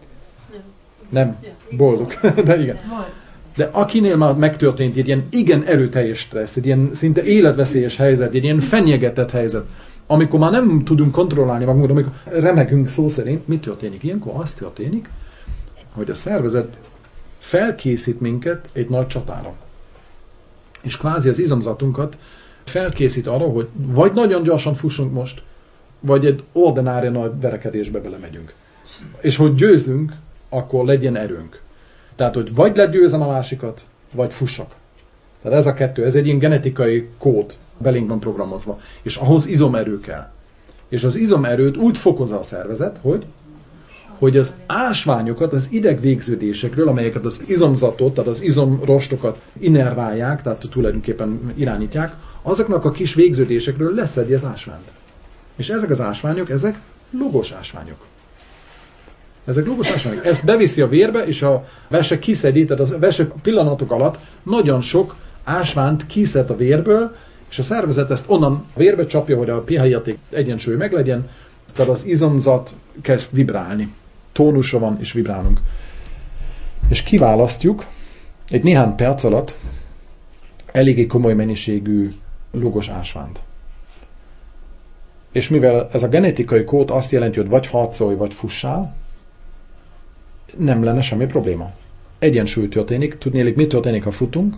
Nem. Boldog. De igen. De akinél már megtörtént egy ilyen igen erőteljes stressz, egy ilyen szinte életveszélyes helyzet, egy ilyen fenyegetett helyzet, amikor már nem tudunk kontrollálni magunkat, amikor remegünk szó szerint, mi történik? Ilyenkor az történik, hogy a szervezet felkészít minket egy nagy csatára. És kvázi az izomzatunkat felkészít arra, hogy vagy nagyon gyorsan fussunk most, vagy egy ordinári nagy verekedésbe belemegyünk. És hogy győzünk, akkor legyen erőnk. Tehát, hogy vagy legyőzem a másikat, vagy fussak. Tehát ez a kettő, ez egy ilyen genetikai kód belénk van programozva. És ahhoz izomerő kell. És az izomerőt úgy fokozza a szervezet, hogy, hogy az ásványokat, az idegvégződésekről, amelyeket az izomzatot, tehát az izomrostokat innerválják, tehát tulajdonképpen irányítják, azoknak a kis végződésekről leszedi az ásványt. És ezek az ásványok, ezek logos ásványok. Ezek logos ásványok. Ezt beviszi a vérbe, és a vese kiszedi, tehát a vese pillanatok alatt nagyon sok ásványt kiszed a vérből, és a szervezet ezt onnan a vérbe csapja, hogy a pH-érték egyensúly meglegyen, tehát az izomzat kezd vibrálni. Tónusra van, és vibrálunk. És kiválasztjuk egy néhány perc alatt eléggé komoly mennyiségű logos ásványt. És mivel ez a genetikai kód azt jelenti, hogy vagy harcolj, vagy fussál, nem lenne semmi probléma. Egyensúly történik. Tudnélik, mi történik, ha futunk?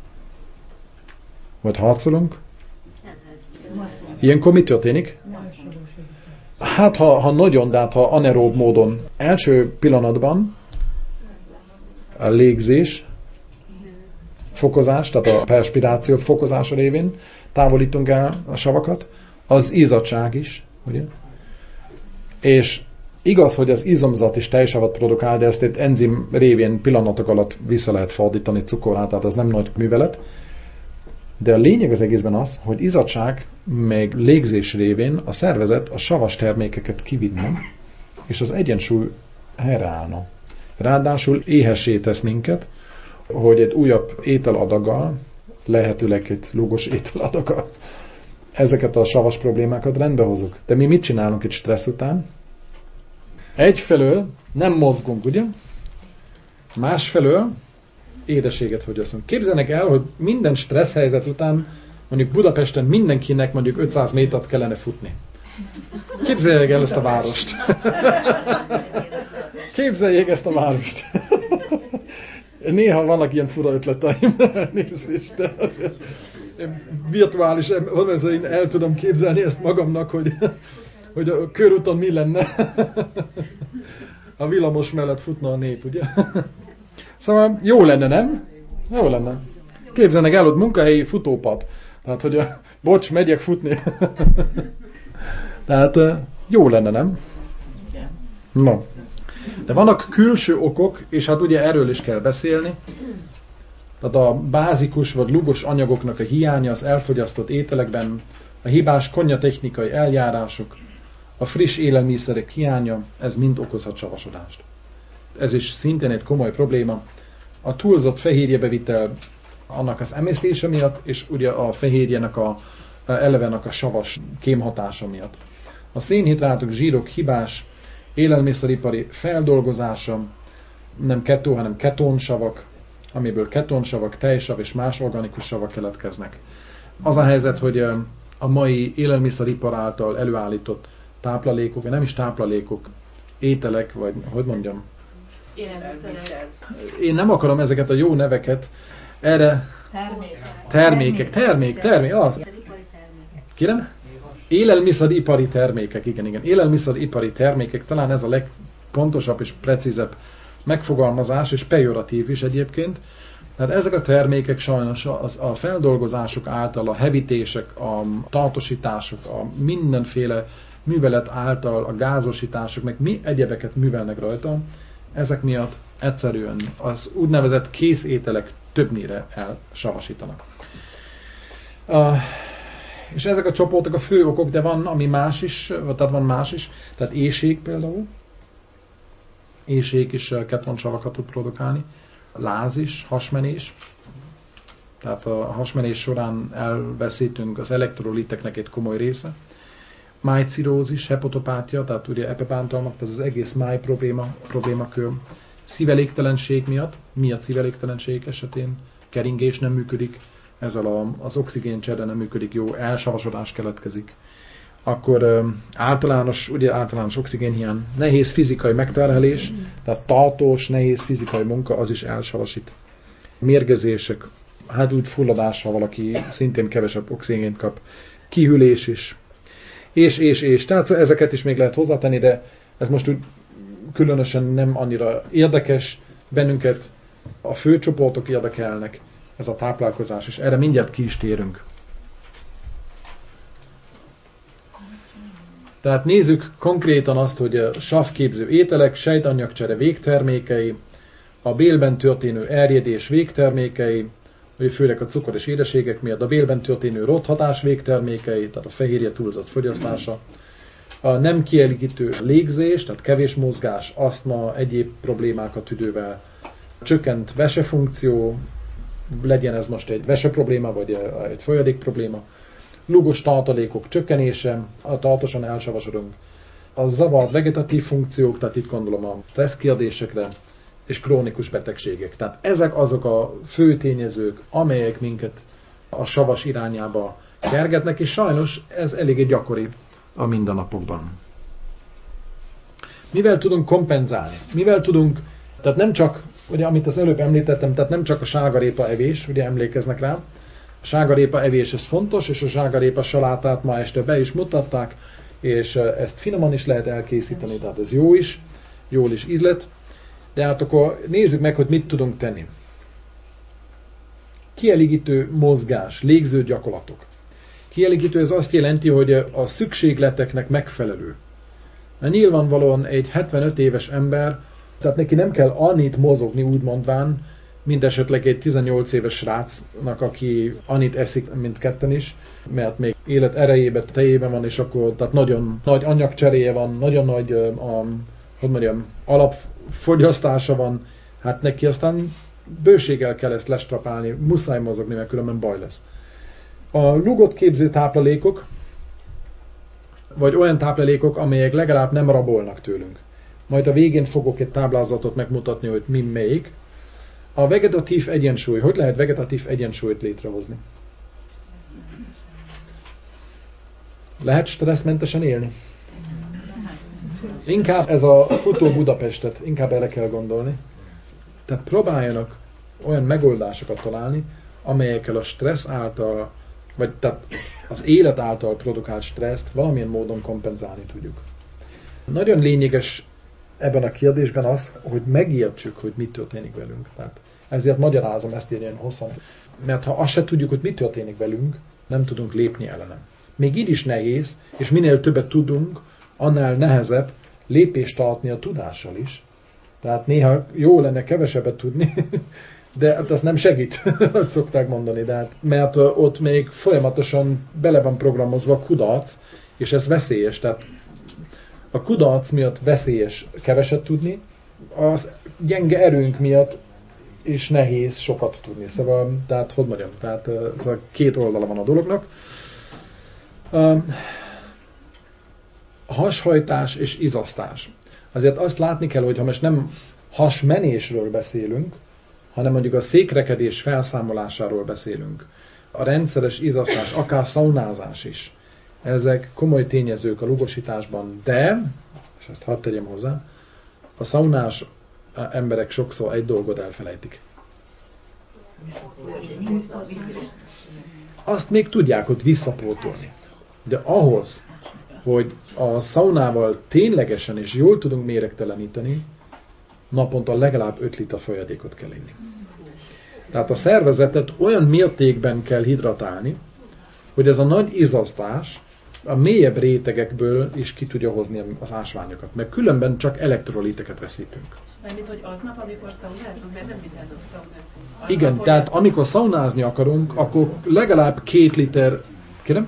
Vagy harcolunk? Ilyenkor mi történik? Hát, ha, ha nagyon, de hát, ha anaerób módon. Első pillanatban a légzés fokozás, tehát a perspiráció fokozása révén távolítunk el a savakat, az izzadság is, ugye? És igaz, hogy az izomzat is tejsavat produkál, de ezt egy enzim révén pillanatok alatt vissza lehet fordítani cukorrá, tehát az nem nagy művelet. De a lényeg az egészben az, hogy izzadság meg légzés révén a szervezet a savas termékeket kivinne, és az egyensúly helyreállna. Ráadásul éhessé tesz minket, hogy egy újabb ételadaggal, lehetőleg egy logos ételadaggal, ezeket a savas problémákat rendbe hozunk. De mi mit csinálunk egy stressz után? Egyfelől nem mozgunk, ugye? Másfelől édességet fogyasztunk. Képzelnek el, hogy minden stressz helyzet után mondjuk Budapesten mindenkinek mondjuk ötszáz métert kellene futni. Képzeljék el ezt a várost. Képzeljék ezt a várost. Néha vannak ilyen fura ötleteim. Nézést, de azért virtuális, hogy én el tudom képzelni ezt magamnak, hogy, hogy a körúton mi lenne. A villamos mellett futna a nép, ugye? Szóval jó lenne, nem? Jó lenne. Képzelnek el, hogy munkahelyi futópad. Tehát, hogy a, bocs, megyek futni. Tehát jó lenne, nem? No. De vannak külső okok, és hát ugye erről is kell beszélni. Tehát a bázikus vagy lugos anyagoknak a hiánya az elfogyasztott ételekben, a hibás konyhatechnikai eljárások, a friss élelmiszerek hiánya, ez mind okozhat savasodást. Ez is szintén egy komoly probléma. A túlzott fehérjebevitel annak az emésztése miatt, és ugye a fehérjenek a, elevenek a savas kémhatása miatt. A szénhidrátok, zsírok hibás élelmiszeripari feldolgozása, nem ketó, hanem ketonsavak, amiből ketonsavak, tejsav és más organikus savak keletkeznek. Az a helyzet, hogy a mai élelmiszeripar által előállított táplálékok, nem is táplálékok, ételek, vagy hogy mondjam, Élelmiszerek. Én nem akarom ezeket a jó neveket, erre Termékek. termékek, termék, termék, az. Kérem? Élelmiszeripari termékek, igen, igen. Élelmiszeripari termékek, talán ez a legpontosabb és precízebb megfogalmazás, és pejoratív is egyébként. Tehát ezek a termékek sajnos a, a feldolgozások által, a hevítések, a tartósítások, a mindenféle művelet által, a gázosítások, meg mi egyebeket művelnek rajta, ezek miatt egyszerűen az úgynevezett kész ételek többnyire elsavasítanak. Uh, és ezek a csoportok a fő okok, de van ami más is, tehát van más is, tehát éhség például. Éhség is ketonsavakat tud produkálni. Láz is, hasmenés. Tehát a hasmenés során elveszítünk az elektroliteknek egy komoly része. Májcirózis, hepatopátia, tehát ugye epebántalmak, tehát az egész máj probléma, problémakör. Szívelégtelenség miatt, miatt szívelégtelenség esetén keringés nem működik, ezzel a, az oxigéncsere nem működik jó, elsavasodás keletkezik. Akkor általános, ugye általános oxigénhiány, nehéz fizikai megterhelés, tehát tartós, nehéz fizikai munka, az is elsavasít. Mérgezések, hát úgy fulladás, ha valaki szintén kevesebb oxigént kap, kihűlés is, és, és, és. Tehát ezeket is még lehet hozzátenni, de ez most úgy különösen nem annyira érdekes, bennünket a főcsoportok érdekelnek, ez a táplálkozás, és erre mindjárt ki is térünk. Tehát nézzük konkrétan azt, hogy a savképző ételek, sejtanyagcsere végtermékei, a bélben történő erjedés végtermékei, vagy főleg a cukor és édességek miatt, a bélben történő rothatás végtermékei, tehát a fehérje túlzott fogyasztása, a nem kielégítő légzés, tehát kevés mozgás, asztma, egyéb problémák a tüdővel, csökkent vesefunkció, legyen ez most egy vese probléma, vagy egy folyadék probléma, lúgos tartalékok csökkenése, a tartósan elsavasodunk, a zavart vegetatív funkciók, tehát itt gondolom a stresszkiadésekre, és krónikus betegségek. Tehát ezek azok a fő tényezők, amelyek minket a savas irányába kergetnek, és sajnos ez eléggé gyakori a mindennapokban. Mivel tudunk kompenzálni? Mivel tudunk, tehát nem csak, ugye, amit az előbb említettem, tehát nem csak a sárgarépa evés, ugye emlékeznek rá, a sárgarépa evés ez fontos, és a sárgarépa salátát ma este be is mutatták, és ezt finoman is lehet elkészíteni, tehát ez jó is, jól is ízlet. De hát akkor nézzük meg, hogy mit tudunk tenni. Kielégítő mozgás, légző gyakorlatok. Kielégítő ez azt jelenti, hogy a szükségleteknek megfelelő. Mert nyilvánvalóan egy hetvenöt éves ember, tehát neki nem kell annyit mozogni úgy mondván, mint esetleg egy tizennyolc éves srácnak, aki annyit eszik, mint ketten is, mert még élet erejében, tejében van, és akkor tehát nagyon nagy anyagcseréje van, nagyon nagy a, hogy mondjam, alapfogyasztása van, hát neki aztán bőséggel kell ezt lestrapálni, muszáj mozogni, mert különben baj lesz. A lúgott képző táplálékok, vagy olyan táplálékok, amelyek legalább nem rabolnak tőlünk. Majd a végén fogok egy táblázatot megmutatni, hogy mi melyik. A vegetatív egyensúly. Hogy lehet vegetatív egyensúlyt létrehozni? Lehet stresszmentesen élni? Inkább ez a futó Budapestet, inkább erre kell gondolni. Tehát próbáljanak olyan megoldásokat találni, amelyekkel a stressz által, vagy tehát az élet által produkált stresszt valamilyen módon kompenzálni tudjuk. Nagyon lényeges ebben a kérdésben az, hogy megértsük, hogy mi történik velünk. Tehát ezért magyarázom ezt ilyen hosszan. Mert ha azt se tudjuk, hogy mi történik velünk, nem tudunk lépni ellenem. Még így is nehéz, és minél többet tudunk, annál nehezebb lépést tartani a tudással is. Tehát néha jó lenne kevesebbet tudni, de hát az nem segít, szokták mondani. De hát, mert ott még folyamatosan bele van programozva a kudarc, és ez veszélyes. Tehát a kudarc miatt veszélyes keveset tudni, az gyenge erőnk miatt és nehéz sokat tudni. Szóval, tehát hogy mondjam, tehát szóval két oldala van a dolognak. A hashajtás és izasztás. Azért azt látni kell, hogy ha most nem hasmenésről beszélünk, hanem mondjuk a székrekedés felszámolásáról beszélünk, a rendszeres izasztás, akár szaunázás is, ezek komoly tényezők a lugosításban, de, és ezt hadd tegyem hozzá, a szaunás emberek sokszor egy dolgot elfelejtik. Azt még tudják, hogy visszapótolni. De ahhoz, hogy a szaunával ténylegesen és jól tudunk méregteleníteni, naponta legalább öt liter folyadékot kell inni. Tehát a szervezetet olyan mértékben kell hidratálni, hogy ez a nagy izzasztás a mélyebb rétegekből is ki tudja hozni az ásványokat, mert különben csak elektroliteket veszítünk. Mármint, hogy aznap, amikor szaunázunk, mert nem mindjárt szaunázni. Igen, tehát amikor szaunázni akarunk, akkor legalább két liter... Kérem?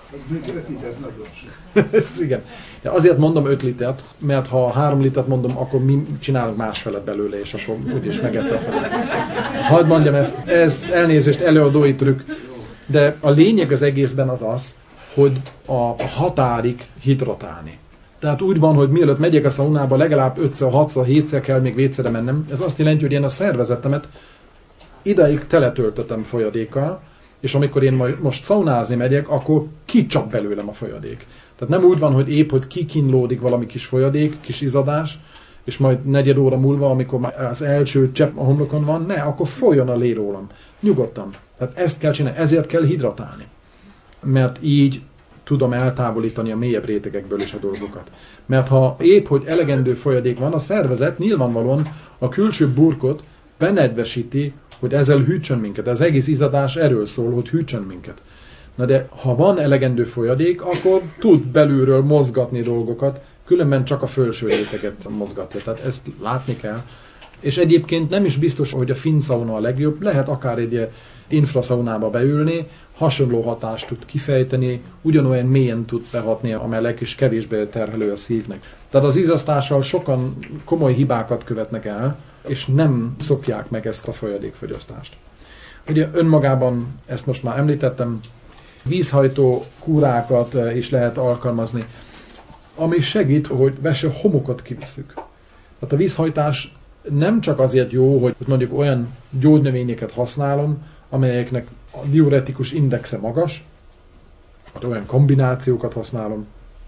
Igen. De azért mondom öt litert, mert ha három litert mondom, akkor mi csinálunk másfelet belőle, és akkor úgyis megette a felet. Hadd mondjam ezt, ez elnézést, előadói trükk, de a lényeg az egészben az az, hogy a határig hidratálni. Tehát úgy van, hogy mielőtt megyek a szaunába, legalább ötször, hatszor, hétszer kell még vécére mennem. Ez azt jelenti, hogy én a szervezetemet ideig teletöltöttem folyadékkal, és amikor én majd most szaunázni megyek, akkor kicsap belőlem a folyadék. Tehát nem úgy van, hogy épp, hogy kikínlódik valami kis folyadék, kis izzadás, és majd negyed óra múlva, amikor az első csepp a homlokon van, ne, akkor folyjon a lé rólam. Nyugodtan. Tehát ezt kell csinálni, ezért kell hidratálni. Mert így tudom eltávolítani a mélyebb rétegekből is a dolgokat. Mert ha épp, hogy elegendő folyadék van, a szervezet nyilvánvalóan a külső burkot benedvesíti, hogy ezzel hűtsön minket. Az egész izzadás erről szól, hogy hűtsön minket. Na de ha van elegendő folyadék, akkor tud belülről mozgatni dolgokat, különben csak a felső réteget mozgatja. Tehát ezt látni kell. És egyébként nem is biztos, hogy a finn szauna a legjobb, lehet akár egy infraszaunába beülni, hasonló hatást tud kifejteni, ugyanolyan mélyen tud behatni a meleg, és kevésbé terhelő a szívnek. Tehát az izzasztással sokan komoly hibákat követnek el, és nem szokják meg ezt a folyadékfogyasztást. Ugye önmagában, ezt most már említettem, vízhajtó kúrákat is lehet alkalmazni, ami segít, hogy vese homokot kivisszük. Tehát a vízhajtás nem csak azért jó, hogy mondjuk olyan gyógynövényeket használom, amelyeknek a diuretikus indexe magas, hát olyan kombinációkat használom,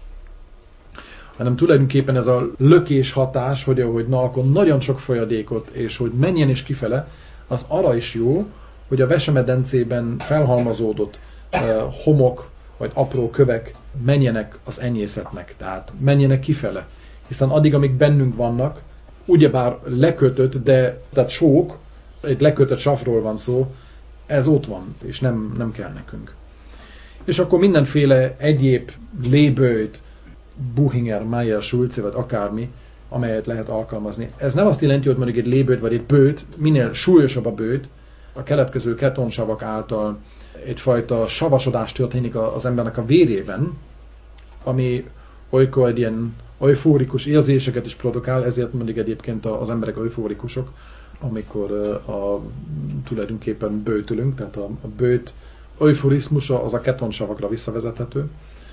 hanem tulajdonképpen ez a lökés hatás, hogy, hogy na, akkor nagyon sok folyadékot, és hogy menjen is kifele, az arra is jó, hogy a vesemedencében felhalmazódott uh, homok, vagy apró kövek menjenek az enyészetnek, tehát menjenek kifele. Hiszen addig, amíg bennünk vannak, ugyebár lekötött, de tehát sók, egy lekötött safról van szó, ez ott van, és nem, nem kell nekünk. És akkor mindenféle egyéb lébőjt, Buchinger, Meyer, Schulze, vagy akármi, amelyet lehet alkalmazni. Ez nem azt jelenti, hogy mondjuk egy lébőt, vagy egy bőt, minél súlyosabb a bőt, a keletkező ketonsavak által egyfajta savasodás történik az embernek a vérében, ami olykor egy ilyen eufórikus érzéseket is produkál, ezért mondjuk egyébként az emberek eufórikusok, amikor a, tulajdonképpen bőtülünk, tehát a, a bőt euforizmusa az a ketonsavakra visszavezethető.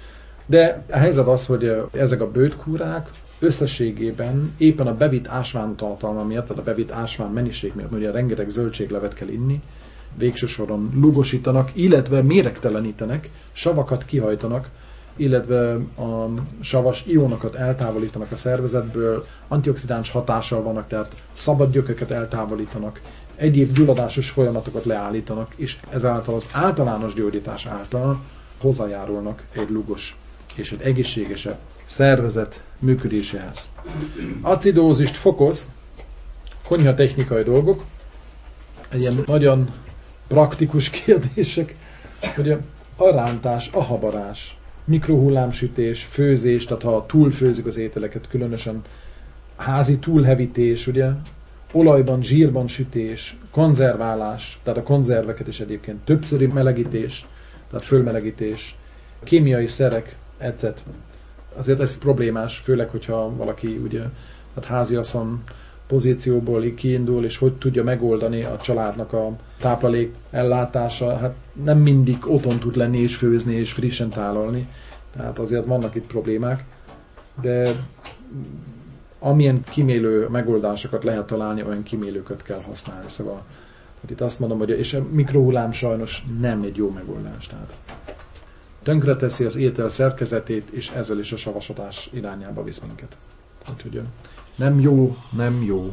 De a helyzet az, hogy ezek a bőtkúrák összességében éppen a bevitt ásványtartalma miatt, tehát a bevitt ásvány mennyiség miatt, ugye rengeteg zöldséglevet kell inni, végső soron lugosítanak, illetve méregtelenítenek, savakat kihajtanak, illetve a savas ionokat eltávolítanak a szervezetből, antioxidáns hatással vannak, tehát szabad gyököket eltávolítanak, egyéb gyulladásos folyamatokat leállítanak, és ezáltal az általános gyógyítás által hozzájárulnak egy lugos és egy egészségesebb szervezet működéséhez. Acidózist fokoz, konyhatechnikai dolgok, egy ilyen nagyon praktikus kérdések, hogy a rántás, a habarás, mikrohullámsütés, főzés, tehát ha túlfőzik az ételeket, különösen házi túlhevítés, ugye, olajban, zsírban sütés, konzerválás, tehát a konzerveket is egyébként többszöri melegítés, tehát fölmelegítés, kémiai szerek, et cetera. Azért ez problémás, főleg, hogyha valaki ugye, hát háziasszony pozícióból kiindul, és hogy tudja megoldani a családnak a táplálék ellátása, hát nem mindig otthon tud lenni és főzni és frissen tálalni, tehát azért vannak itt problémák, de amilyen kímélő megoldásokat lehet találni, olyan kímélőket kell használni, szóval hát itt azt mondom, hogy és a mikrohullám sajnos nem egy jó megoldás, tehát tönkreteszi az étel szerkezetét, és ezzel is a savasodás irányába visz minket. Úgyhogy nem jó, nem jó.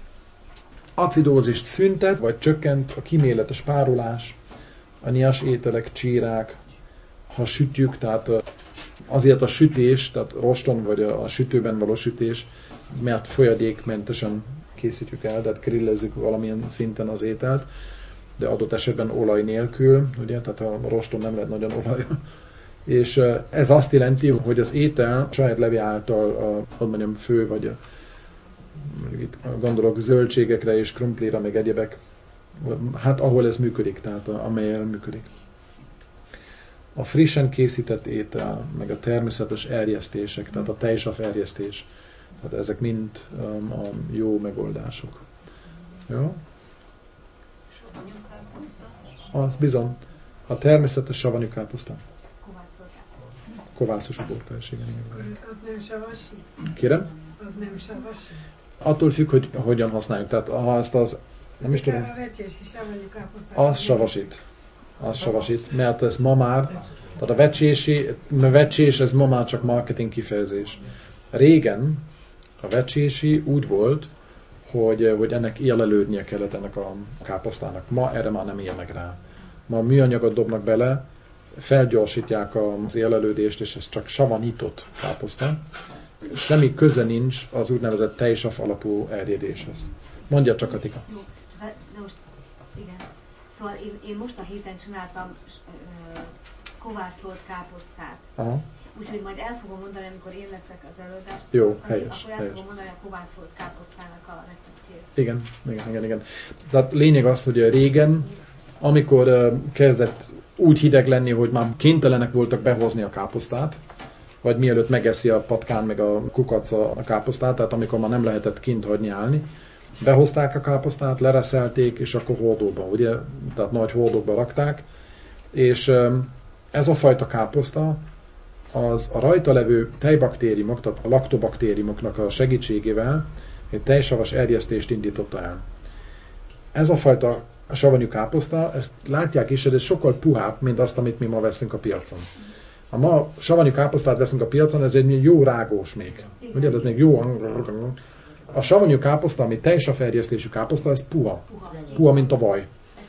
Acidózist szüntet, vagy csökkent a kíméletes párolás, a nyers ételek, csírák, ha sütjük, tehát azért a sütés, tehát roston vagy a sütőben való sütés, mert folyadékmentesen készítjük el, tehát grillezzük valamilyen szinten az ételt. de adott esetben olaj nélkül, ugye, tehát a roston nem lehet nagyon olaj. És ez azt jelenti, hogy az étel saját levi által, a, hogy mondjam, fő, vagy a, itt gondolok zöldségekre és krumplira, meg egyebek, hát ahol ez működik, tehát amelyel működik. A frissen készített étel, meg a természetes erjesztések, tehát a tejsav erjesztés, tehát ezek mind um, a jó megoldások. Jó? Az bizony. A természetes savanyú káposzta. Kovászos uborka is, igen. Az nem savasi? Kérem? Az nem savasi? Attól függ, hogy hogyan használjuk. Tehát ha ezt az, nem is tudom. A vecsési savanyú káposztát. Az savasít. Az savasít. Mert ez ma már, tehát a vecsési, a vecsés, ez ma már csak marketing kifejezés. Régen a vecsési úgy volt, hogy, hogy ennek élelődnie kellett ennek a káposztának. Ma erre már nem élnek rá. Ma műanyagot dobnak bele, felgyorsítják az élelődést, és ez csak savanyított káposzta. Semmi köze nincs az úgynevezett tejsav alapú erjedéshez. Mondja csak, Katika. Jó, de, de most, igen. Szóval én, én most a héten csináltam uh, kovászolt káposztát. Aha. Úgyhogy majd el fogom mondani, amikor én leszek az előadást. Jó, helyes, Akkor el helyes. fogom mondani a kovászolt káposztának a receptjét. Igen, igen, igen, igen. Tehát lényeg az, hogy régen, amikor uh, kezdett úgy hideg lenni, hogy már kénytelenek voltak behozni a káposztát, vagy mielőtt megeszi a patkán meg a kukac a káposztát, tehát amikor már nem lehetett kint hagyni állni, behozták a káposztát, lereszelték, és akkor hordóba, ugye, tehát nagy hordókba rakták, és ez a fajta káposzta az a rajta levő tejbaktériumok, tehát a laktobaktériumoknak a segítségével egy tejsavas erjesztést indította el. Ez a fajta savanyú káposzta, ezt látják is, hogy ez sokkal puhább, mint azt, amit mi ma veszünk a piacon. Ha ma savanyú káposztát veszünk a piacon, ez egy jó rágós még. Ugye, ez még jó. A savanyú káposzta, ami tejsav erjesztésű káposzta, ez puha. Puha, mint a vaj.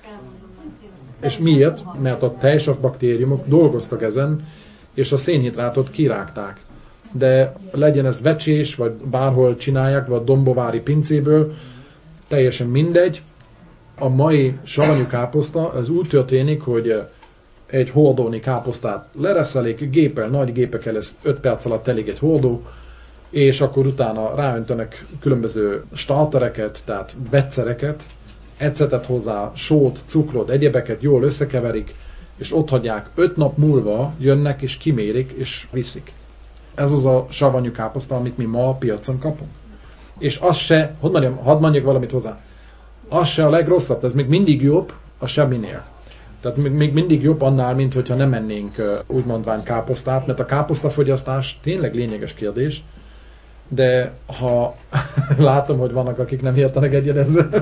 És miért? Mert a tejsav baktériumok dolgoztak ezen, és a szénhidrátot kirágták. De legyen ez vecsés, vagy bárhol csinálják, vagy dombovári pincéből, teljesen mindegy. A mai savanyú káposzta, az úgy történik, hogy egy hordóni káposztát lereszelik, géppel, nagy gépekkel, ez öt perc alatt elég egy hordó, és akkor utána ráöntenek különböző startereket, tehát vegyszereket, ecetet hozzá, sót, cukrot, egyebeket jól összekeverik, és ott hagyják, öt nap múlva jönnek és kimérik és viszik. Ez az a savanyú káposzta, amit mi ma a piacon kapunk. És az se, hadd mondjam, hadd mondjak valamit hozzá, az se a legrosszabb, ez még mindig jobb a semminél. Tehát még mindig jobb annál, mint hogyha nem ennénk úgy mondván káposztát, mert a káposztafogyasztás tényleg lényeges kérdés, de ha látom, hogy vannak, akik nem értenek egyet ezzel,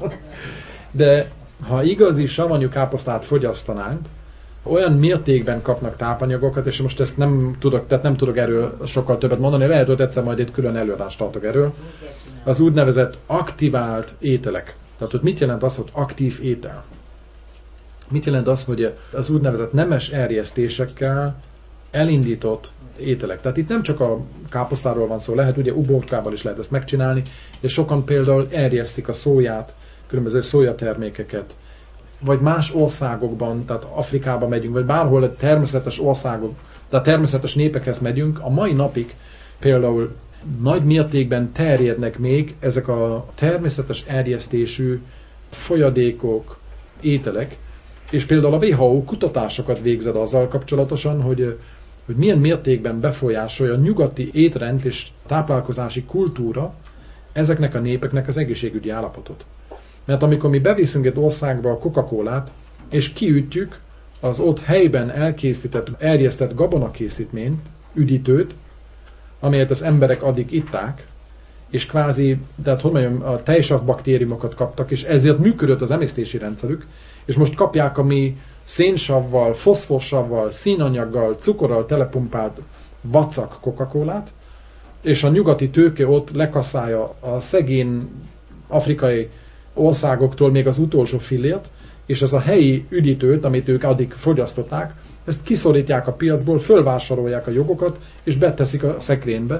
de ha igazi savanyú káposztát fogyasztanánk, olyan mértékben kapnak tápanyagokat, és most ezt nem tudok, tehát nem tudok erről sokkal többet mondani, lehet, hogy egyszer majd egy külön előadást tartok erről, az úgynevezett aktivált ételek. Tehát, hogy mit jelent az, hogy aktív étel? Mit jelent az, hogy az úgynevezett nemes erjesztésekkel elindított ételek. Tehát itt nem csak a káposztáról van szó, lehet ugye uborkával is lehet ezt megcsinálni, és sokan például erjesztik a szóját, különböző szójatermékeket, vagy más országokban, tehát Afrikába megyünk, vagy bárhol a természetes országok, tehát természetes népekhez megyünk, a mai napig például nagy mértékben terjednek még ezek a természetes erjesztésű folyadékok, ételek, és például a dupla vé há ó kutatásokat végzett azzal kapcsolatosan, hogy, hogy milyen mértékben befolyásolja a nyugati étrend és táplálkozási kultúra ezeknek a népeknek az egészségügyi állapotot. Mert amikor mi beviszünk egy országba a Coca-Colát, és kiütjük az ott helyben elkészített, erjesztett gabonakészítményt, üdítőt, amelyet az emberek addig itták, és kvázi, tehát hogy mondjam, a tejsav baktériumokat kaptak, és ezért működött az emésztési rendszerük, és most kapják a mi szénsavval, foszforsavval, színanyaggal, cukorral telepumpált vacak Coca-Colát, és a nyugati tőke ott lekasszálja a szegény afrikai országoktól még az utolsó fillért, és ez a helyi üdítőt, amit ők addig fogyasztották, ezt kiszorítják a piacból, fölvásárolják a jogokat, és beteszik a szekrénybe,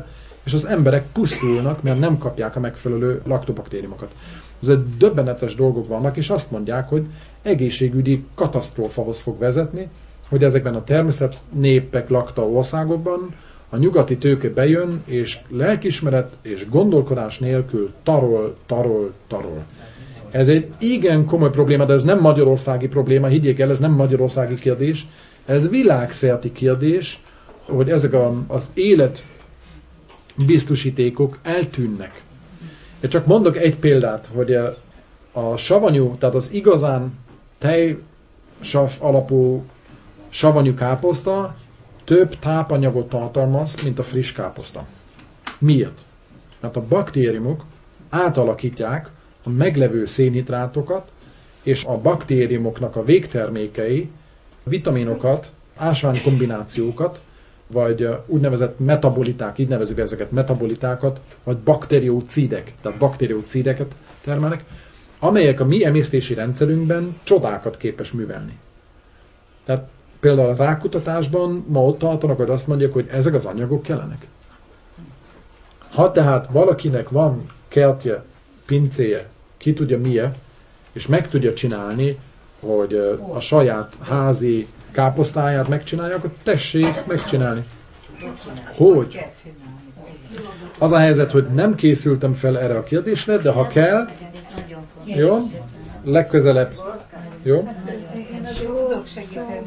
és az emberek pusztulnak, mert nem kapják a megfelelő laktobaktériumokat. Ez döbbenetes dolgok vannak, és azt mondják, hogy egészségügyi katasztrófahoz fog vezetni, hogy ezekben a természet népek lakta országokban a nyugati tőke bejön, és lelkiismeret és gondolkodás nélkül tarol, tarol, tarol. Ez egy igen komoly probléma, de ez nem magyarországi probléma, higgyék el, ez nem magyarországi kérdés, ez világszerte kérdés, hogy ezek a, az élet biztosítékok eltűnnek. Én csak mondok egy példát, hogy a savanyú, tehát az igazán tejsav alapú savanyú káposzta több tápanyagot tartalmaz, mint a friss káposzta. Miért? Mert a baktériumok átalakítják a meglevő szénhidrátokat, és a baktériumoknak a végtermékei vitaminokat, ásványkombinációkat, vagy úgynevezett metaboliták, így nevezik ezeket metabolitákat, vagy bakteriócidek, tehát bakteriócideket termelnek, amelyek a mi emésztési rendszerünkben csodákat képes művelni. Tehát például a rákutatásban ma ott tartanak, hogy azt mondják, hogy ezek az anyagok kellenek. Ha tehát valakinek van kertje, pincéje, ki tudja milyen, és meg tudja csinálni, hogy a saját házi káposztáját megcsinálja, akkor tessék megcsinálni. Hogy? Az a helyzet, hogy nem készültem fel erre a kérdésre, de ha kell, jó? Legközelebb. Jó? Én azért tudok segíteni.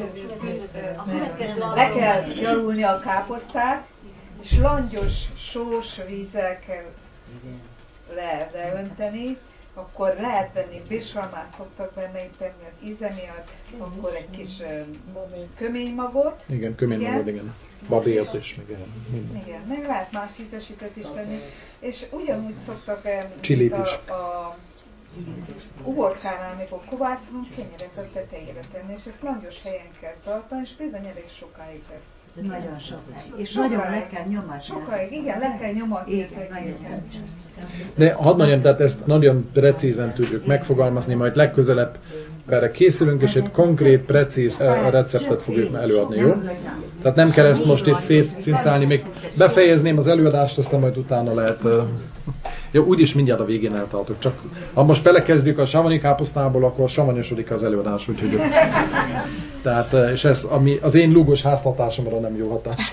Le kell gyarulni a káposztát, és langyos, sós vízzel le leönteni, akkor lehet venni birsalmát, szoktak benne tenni az íze miatt, akkor egy kis köménymagot. Igen, köménymagot, igen. igen. Babért is, meg minden. Igen, meg lehet más ízesítőt is tenni, és ugyanúgy szoktak Csilit a, is. a uborkánál, amikor kovászolunk, kenyeret a tetejére tenni, és ezt langyos helyen kell tartani, és bizony elég sokáig lesz. Nagyon sokáig. És nagyon le kell nyomatni. Sokáig, igen, le kell nyomatni. Igen, nagyon kell. De hadd mondjam, tehát ezt nagyon precízen tudjuk megfogalmazni, majd legközelebb erre készülünk, és egy konkrét, precíz receptet fogjuk előadni, jó? Tehát nem kell ezt most itt szétcincálni, még befejezném az előadást, aztán majd utána lehet... Jó, úgyis mindjárt a végén eltartok, csak ha most belekezdjük a savanyú káposztából, akkor savanyosodik az előadás, úgyhogy... Tehát, és ez ami az én lúgos háztartásomra nem jó hatás.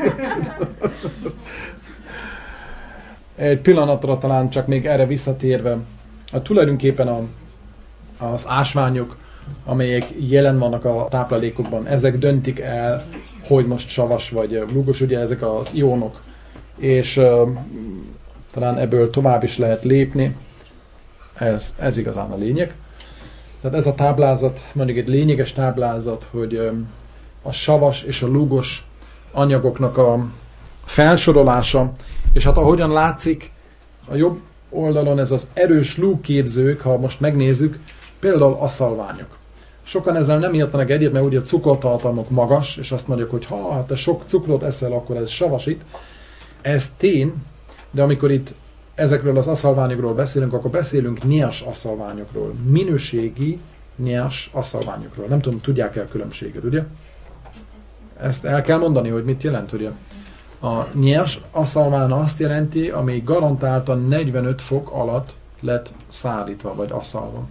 Egy pillanatra talán csak még erre visszatérve, a tulajdonképpen a, az ásványok, amelyek jelen vannak a táplálékokban, ezek döntik el, hogy most savas vagy lúgos, ugye ezek az ionok, és uh, talán ebből tovább is lehet lépni, ez, ez igazán a lényeg. Tehát ez a táblázat, mondjuk egy lényeges táblázat, hogy um, a savas és a lúgos anyagoknak a felsorolása, és hát ahogyan látszik, a jobb oldalon ez az erős lúgképzők, ha most megnézzük, például aszalványok. Sokan ezzel nem értenek egyet, mert ugye a cukortartalmuk magas, és azt mondjuk, hogy ha te sok cukrot eszel, akkor ez savasít. Ez tény, de amikor itt ezekről az aszalványokról beszélünk, akkor beszélünk nyers aszalványokról, minőségi nyers aszalványokról. Nem tudom, tudják-e a különbséget, ugye? Ezt el kell mondani, hogy mit jelent, ugye? A nyers aszalvány azt jelenti, ami garantáltan negyvenöt fok alatt lett szállítva, vagy aszalva.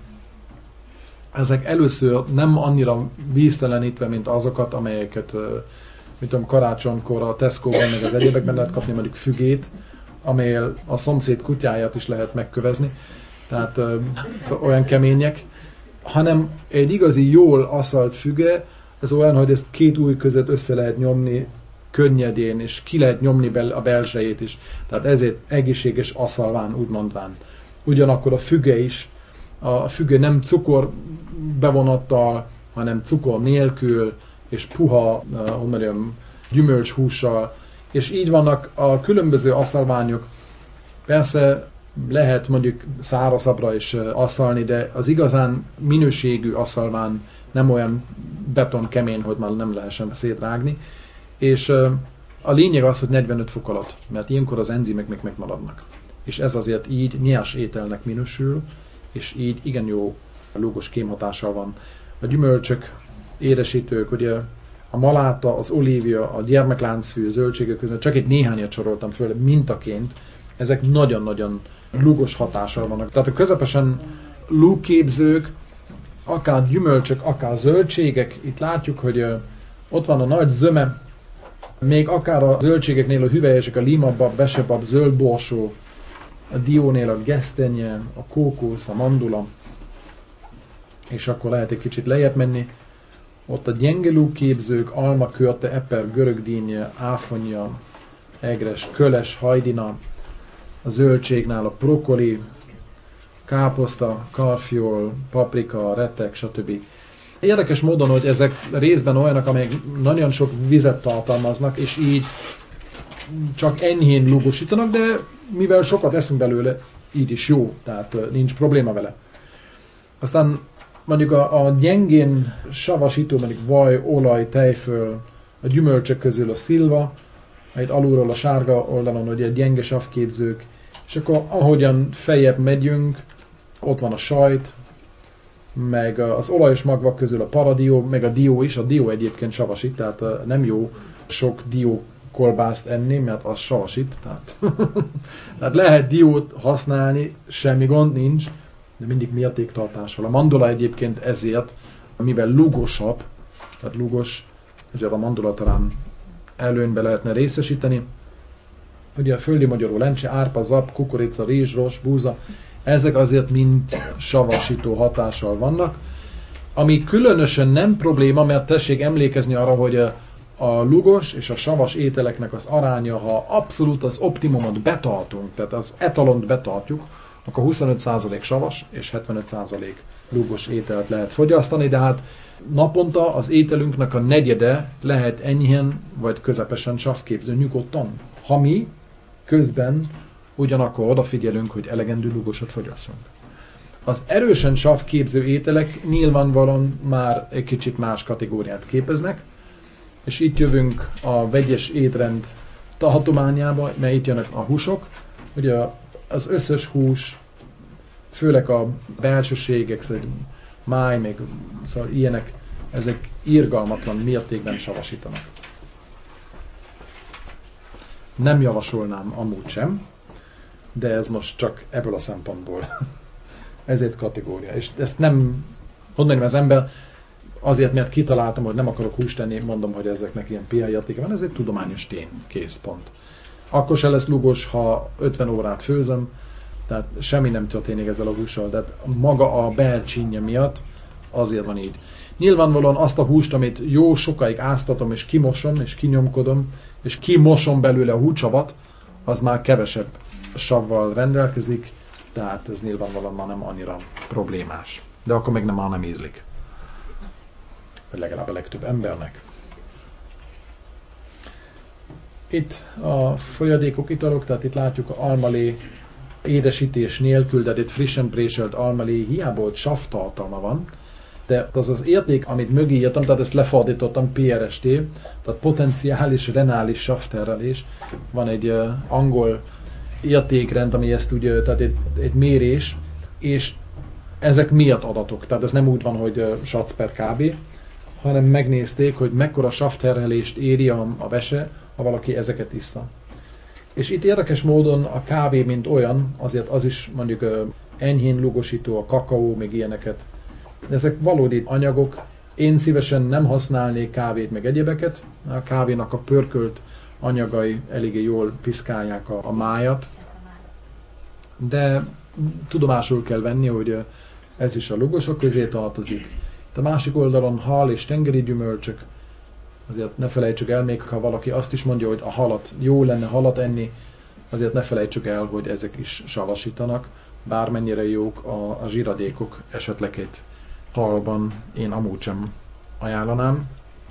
Ezek először nem annyira víztelenítve, mint azokat, amelyeket, mit tudom, karácsonykor a Tesco-ban, meg az egyébekben lehet kapni, mondjuk fügét, amelyel a szomszéd kutyáját is lehet megkövezni, tehát olyan kemények, hanem egy igazi jól aszalt füge, ez olyan, hogy ezt két ujj között össze lehet nyomni könnyedén, és ki lehet nyomni a belsejét is. Tehát ezért egészséges aszalván, úgy mondván. Ugyanakkor a füge is, a füge nem cukor bevonattal, hanem cukor nélkül, és puha, hogy mondjam, gyümölcshússal, és így vannak a különböző aszalványok. Persze lehet mondjuk szárazabbra is aszalni, de az igazán minőségű aszalvány nem olyan beton kemény, hogy már nem lehessen szétrágni. És a lényeg az, hogy negyvenöt fok alatt, mert ilyenkor az enzimek még megmaradnak. És ez azért így nyers ételnek minősül, és így igen jó lúgos kémhatással van. A gyümölcsök, édesítők, ugye a maláta, az olívia, a gyermekláncfű, a zöldségek között, csak itt néhányat soroltam föl mintaként, ezek nagyon-nagyon lúgos hatással vannak. Tehát a közepesen lúgképzők, akár gyümölcsök, akár zöldségek, itt látjuk, hogy ott van a nagy zöme, még akár a zöldségeknél a hüvelyesek, a límabab, besebab, zöld borsó, a diónél a gesztenye, a kókusz, a mandula, és akkor lehet egy kicsit lejjebb menni. Ott a gyenge lúgképzők, alma, körte, eper, görögdínje, áfonya, egres, köles, hajdina, a zöldségnál a brokoli, káposzta, karfiol, paprika, retek, stb. Érdekes módon, hogy ezek részben olyanok, amelyek nagyon sok vizet tartalmaznak, és így csak enyhén lúgosítanak, de mivel sokat eszünk belőle, így is jó, tehát nincs probléma vele. Aztán mondjuk a, a gyengén savasító, mondjuk vaj, olaj, tejföl, a gyümölcsök közül a szilva, itt alulról a sárga oldalon ugye gyenge savképzők, és akkor ahogyan feljebb megyünk, ott van a sajt, meg az olajos magvak közül a paradió, meg a dió is. A dió egyébként savasít, tehát nem jó sok dió kolbászt enni, mert az savasít. Tehát, tehát lehet diót használni, semmi gond nincs, de mindig mértéktartással. A mandula egyébként ezért, mivel lugosabb, tehát lugos, ezért a mandula talán előnybe lehetne részesíteni. Ugye a földi magyarul lencse, árpa, zap, kukorica, rizs, ros, búza, ezek azért mind savasító hatással vannak, ami különösen nem probléma, mert tessék emlékezni arra, hogy a lugos és a savas ételeknek az aránya, ha abszolút az optimumot betartunk, tehát az etalont betartjuk, akkor huszonöt százalék savas és hetvenöt százalék lugos ételt lehet fogyasztani, de hát naponta az ételünknek a negyede lehet enyhén vagy közepesen savképző nyugodtan, ha mi közben ugyanakkor odafigyelünk, hogy elegendő lugosat fogyasszunk. Az erősen savképző ételek nyilvánvalóan már egy kicsit más kategóriát képeznek, és itt jövünk a vegyes étrend tartományába, mert itt jönnek a húsok. Ugye az összes hús, főleg a belsőségek, szóval máj, még szóval ilyenek, ezek irgalmatlan mértékben savasítanak. Nem javasolnám amúgy sem, de ez most csak ebből a szempontból. Ezért kategória. És ezt nem, mondani az ember, azért, mert kitaláltam, hogy nem akarok húst tenni, mondom, hogy ezeknek ilyen pé há értéke van, ez egy tudományos tény, kész, pont. Akkor se lesz lugos, ha ötven órát főzöm, tehát semmi nem történik ezzel a hússal, de maga a belcsínje miatt azért van így. Nyilvánvalóan azt a húst, amit jó sokáig áztatom, és kimosom, és kinyomkodom, és kimosom belőle a húcsavat, az már kevesebb savval rendelkezik, tehát ez nyilvánvalóan már nem annyira problémás. De akkor meg nem, már nem ízlik. Vagy legalább a legtöbb embernek. Itt a folyadékok, italok, tehát itt látjuk a almalé édesítés nélkül, de itt frissen préselt almalé, hiába ott savtartalma van, de az az érték, amit mögé írtam, tehát ezt lefordítottam pé er es té, tehát potenciális renális savterhelés. Van egy uh, angol értékrend, ami ezt ugye, tehát egy, egy mérés, és ezek miatt adatok. Tehát ez nem úgy van, hogy uh, sac per kb, hanem megnézték, hogy mekkora savterhelést éri a, a vese, ha valaki ezeket issza. És itt érdekes módon a kávé, mint olyan, azért az is mondjuk uh, enyhén lugosító, a kakaó, még ilyeneket. Ezek valódi anyagok. Én szívesen nem használnék kávét, meg egyebeket. A kávénak a pörkölt anyagai eléggé jól piszkálják a, a májat. De tudomásul kell venni, hogy ez is a lugosok közé tartozik. A másik oldalon hal és tengeri gyümölcsök. Azért ne felejtsük el, még ha valaki azt is mondja, hogy a halat jó lenne halat enni, azért ne felejtsük el, hogy ezek is savasítanak. Bármennyire jók a, a zsiradékok, esetleg egy halban én amúgy sem ajánlanám.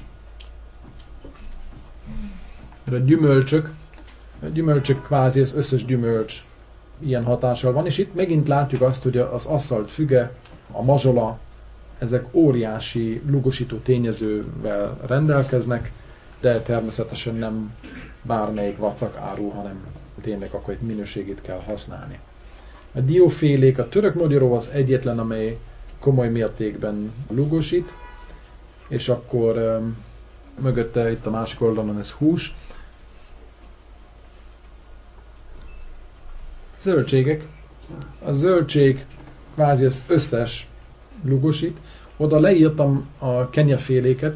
A gyümölcsök, a gyümölcsök kvázi az összes gyümölcs ilyen hatással van, és itt megint látjuk azt, hogy az asszalt füge, a mazsola, ezek óriási lugosító tényezővel rendelkeznek, de természetesen nem bármelyik vacak áru, hanem tényleg akkor egy minőségét kell használni. A diófélék, a török magyaró az egyetlen, amely komoly mértékben lugosít, és akkor mögötte itt a másik oldalon ez hús. Zöldségek. A zöldség kvázi az összes lugosít. Oda leírtam a kenyérféléket,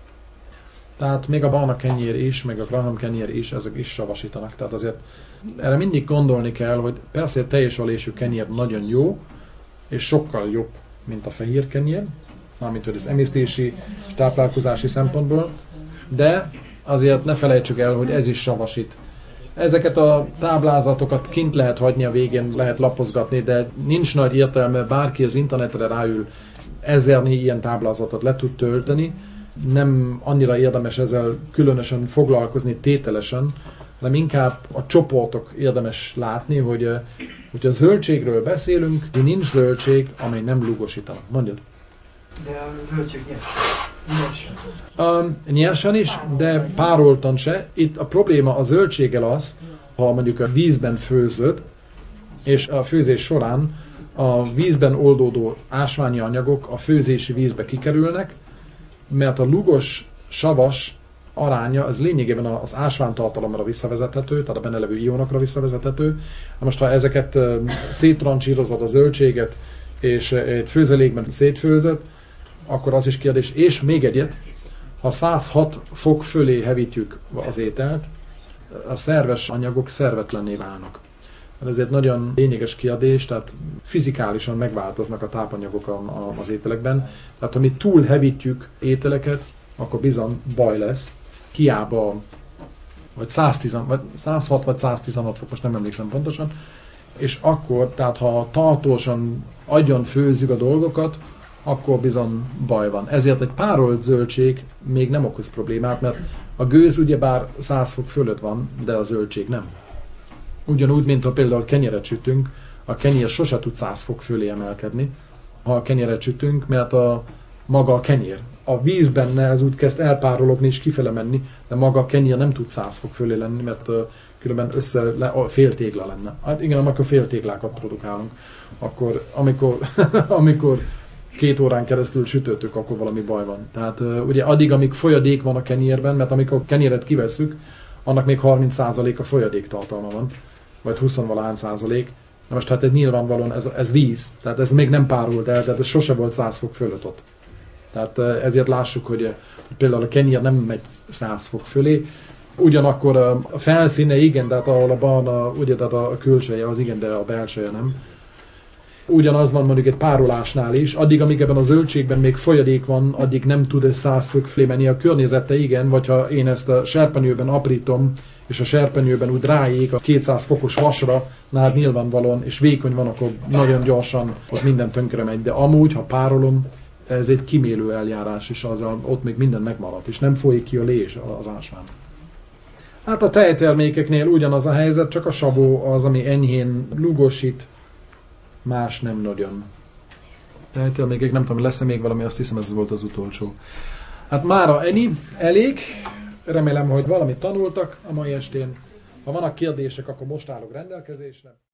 tehát még a barna kenyér is, meg a graham kenyér is, ezek is savasítanak. Tehát azért erre mindig gondolni kell, hogy persze a teljes alésű kenyér nagyon jó, és sokkal jobb, mint a fehér kenyér, mármint hogy az emésztési, táplálkozási szempontból, de azért ne felejtsük el, hogy ez is savasít. Ezeket a táblázatokat kint lehet hagyni a végén, lehet lapozgatni, de nincs nagy értelme, bárki az internetre ráül, ezernyi ilyen táblázatot le tud tölteni, nem annyira érdemes ezzel különösen foglalkozni tételesen, hanem inkább a csoportok érdemes látni, hogy hogyha zöldségről beszélünk, de nincs zöldség, amely nem lugosítanak. Mondjad. De a zöldség nyersen. Um, nyersen is, de pároltan se. Itt a probléma a zöldséggel az, ha mondjuk a vízben főzöd, és a főzés során a vízben oldódó ásványi anyagok a főzési vízbe kikerülnek, mert a lugos, savas aránya az lényegében az ásványtartalomra visszavezethető, tehát a benne levő ionokra visszavezethető. Most ha ezeket széttrancsírozod a zöldséget, és egy főzelékben szétfőzöd, akkor az is kérdés. És még egyet, ha száz hat fok fölé hevítjük az ételt, a szerves anyagok szervetlenné válnak. Ez egy nagyon lényeges kérdés, tehát fizikálisan megváltoznak a tápanyagok az ételekben. Tehát ha mi túl hevítjük ételeket, akkor bizony baj lesz. Hiába vagy száztíz, vagy százhat vagy száztizenhat fok, most nem emlékszem pontosan. És akkor, tehát ha tartósan agyon főzzük a dolgokat, akkor bizony baj van. Ezért egy párolt zöldség még nem okoz problémát, mert a gőz ugyebár száz fok fölött van, de a zöldség nem. Ugyanúgy, mint ha például kenyeret sütünk, a kenyér sose tud száz fok fölé emelkedni, ha a kenyeret sütünk, mert a maga a kenyér. A víz benne ez úgy kezd elpárologni és kifele menni, de maga a kenyér nem tud száz fok fölé lenni, mert uh, különben össze le, fél tégla lenne. Hát igen, akkor fél téglákat produkálunk. Akkor, amikor, amikor két órán keresztül sütöttük, akkor valami baj van. Tehát uh, ugye addig, amíg folyadék van a kenyérben, mert amikor a kenyéret kivesszük, annak még harminc százalék a folyadék tartalma van, vagy húsz-valahány százalék. Na most hát ez nyilvánvalóan ez, ez víz, tehát ez még nem párult el, tehát ez sose volt száz fok fölött ott. Tehát ezért lássuk, hogy például a kenyér nem megy száz fok fölé. Ugyanakkor a felszíne igen, tehát ahol a barna, ugye, tehát a külseje az igen, de a belseje nem. Ugyanaz van mondjuk egy párolásnál is, addig, amíg ebben a zöldségben még folyadék van, addig nem tud ez száz fok fölé menni. A környezete igen, vagy ha én ezt a serpenyőben aprítom, és a serpenyőben úgy rájék a kétszáz fokos vasra, nál nyilvánvalóan, és vékony van, akkor nagyon gyorsan ott minden tönkre megy. De amúgy, ha párolom, ez egy kimélő eljárás, és az, ott még minden megmaradt, és nem folyik ki a lés az ásvány. Hát a tejtermékeknél ugyanaz a helyzet, csak a sabó az, ami enyhén lugosít, más nem nagyon. Tejtermékek, nem tudom, lesz-e még valami, azt hiszem ez volt az utolsó. Hát mára ennyi, elég. Remélem, hogy valamit tanultak a mai estén. Ha vannak kérdések, akkor most állok rendelkezésre.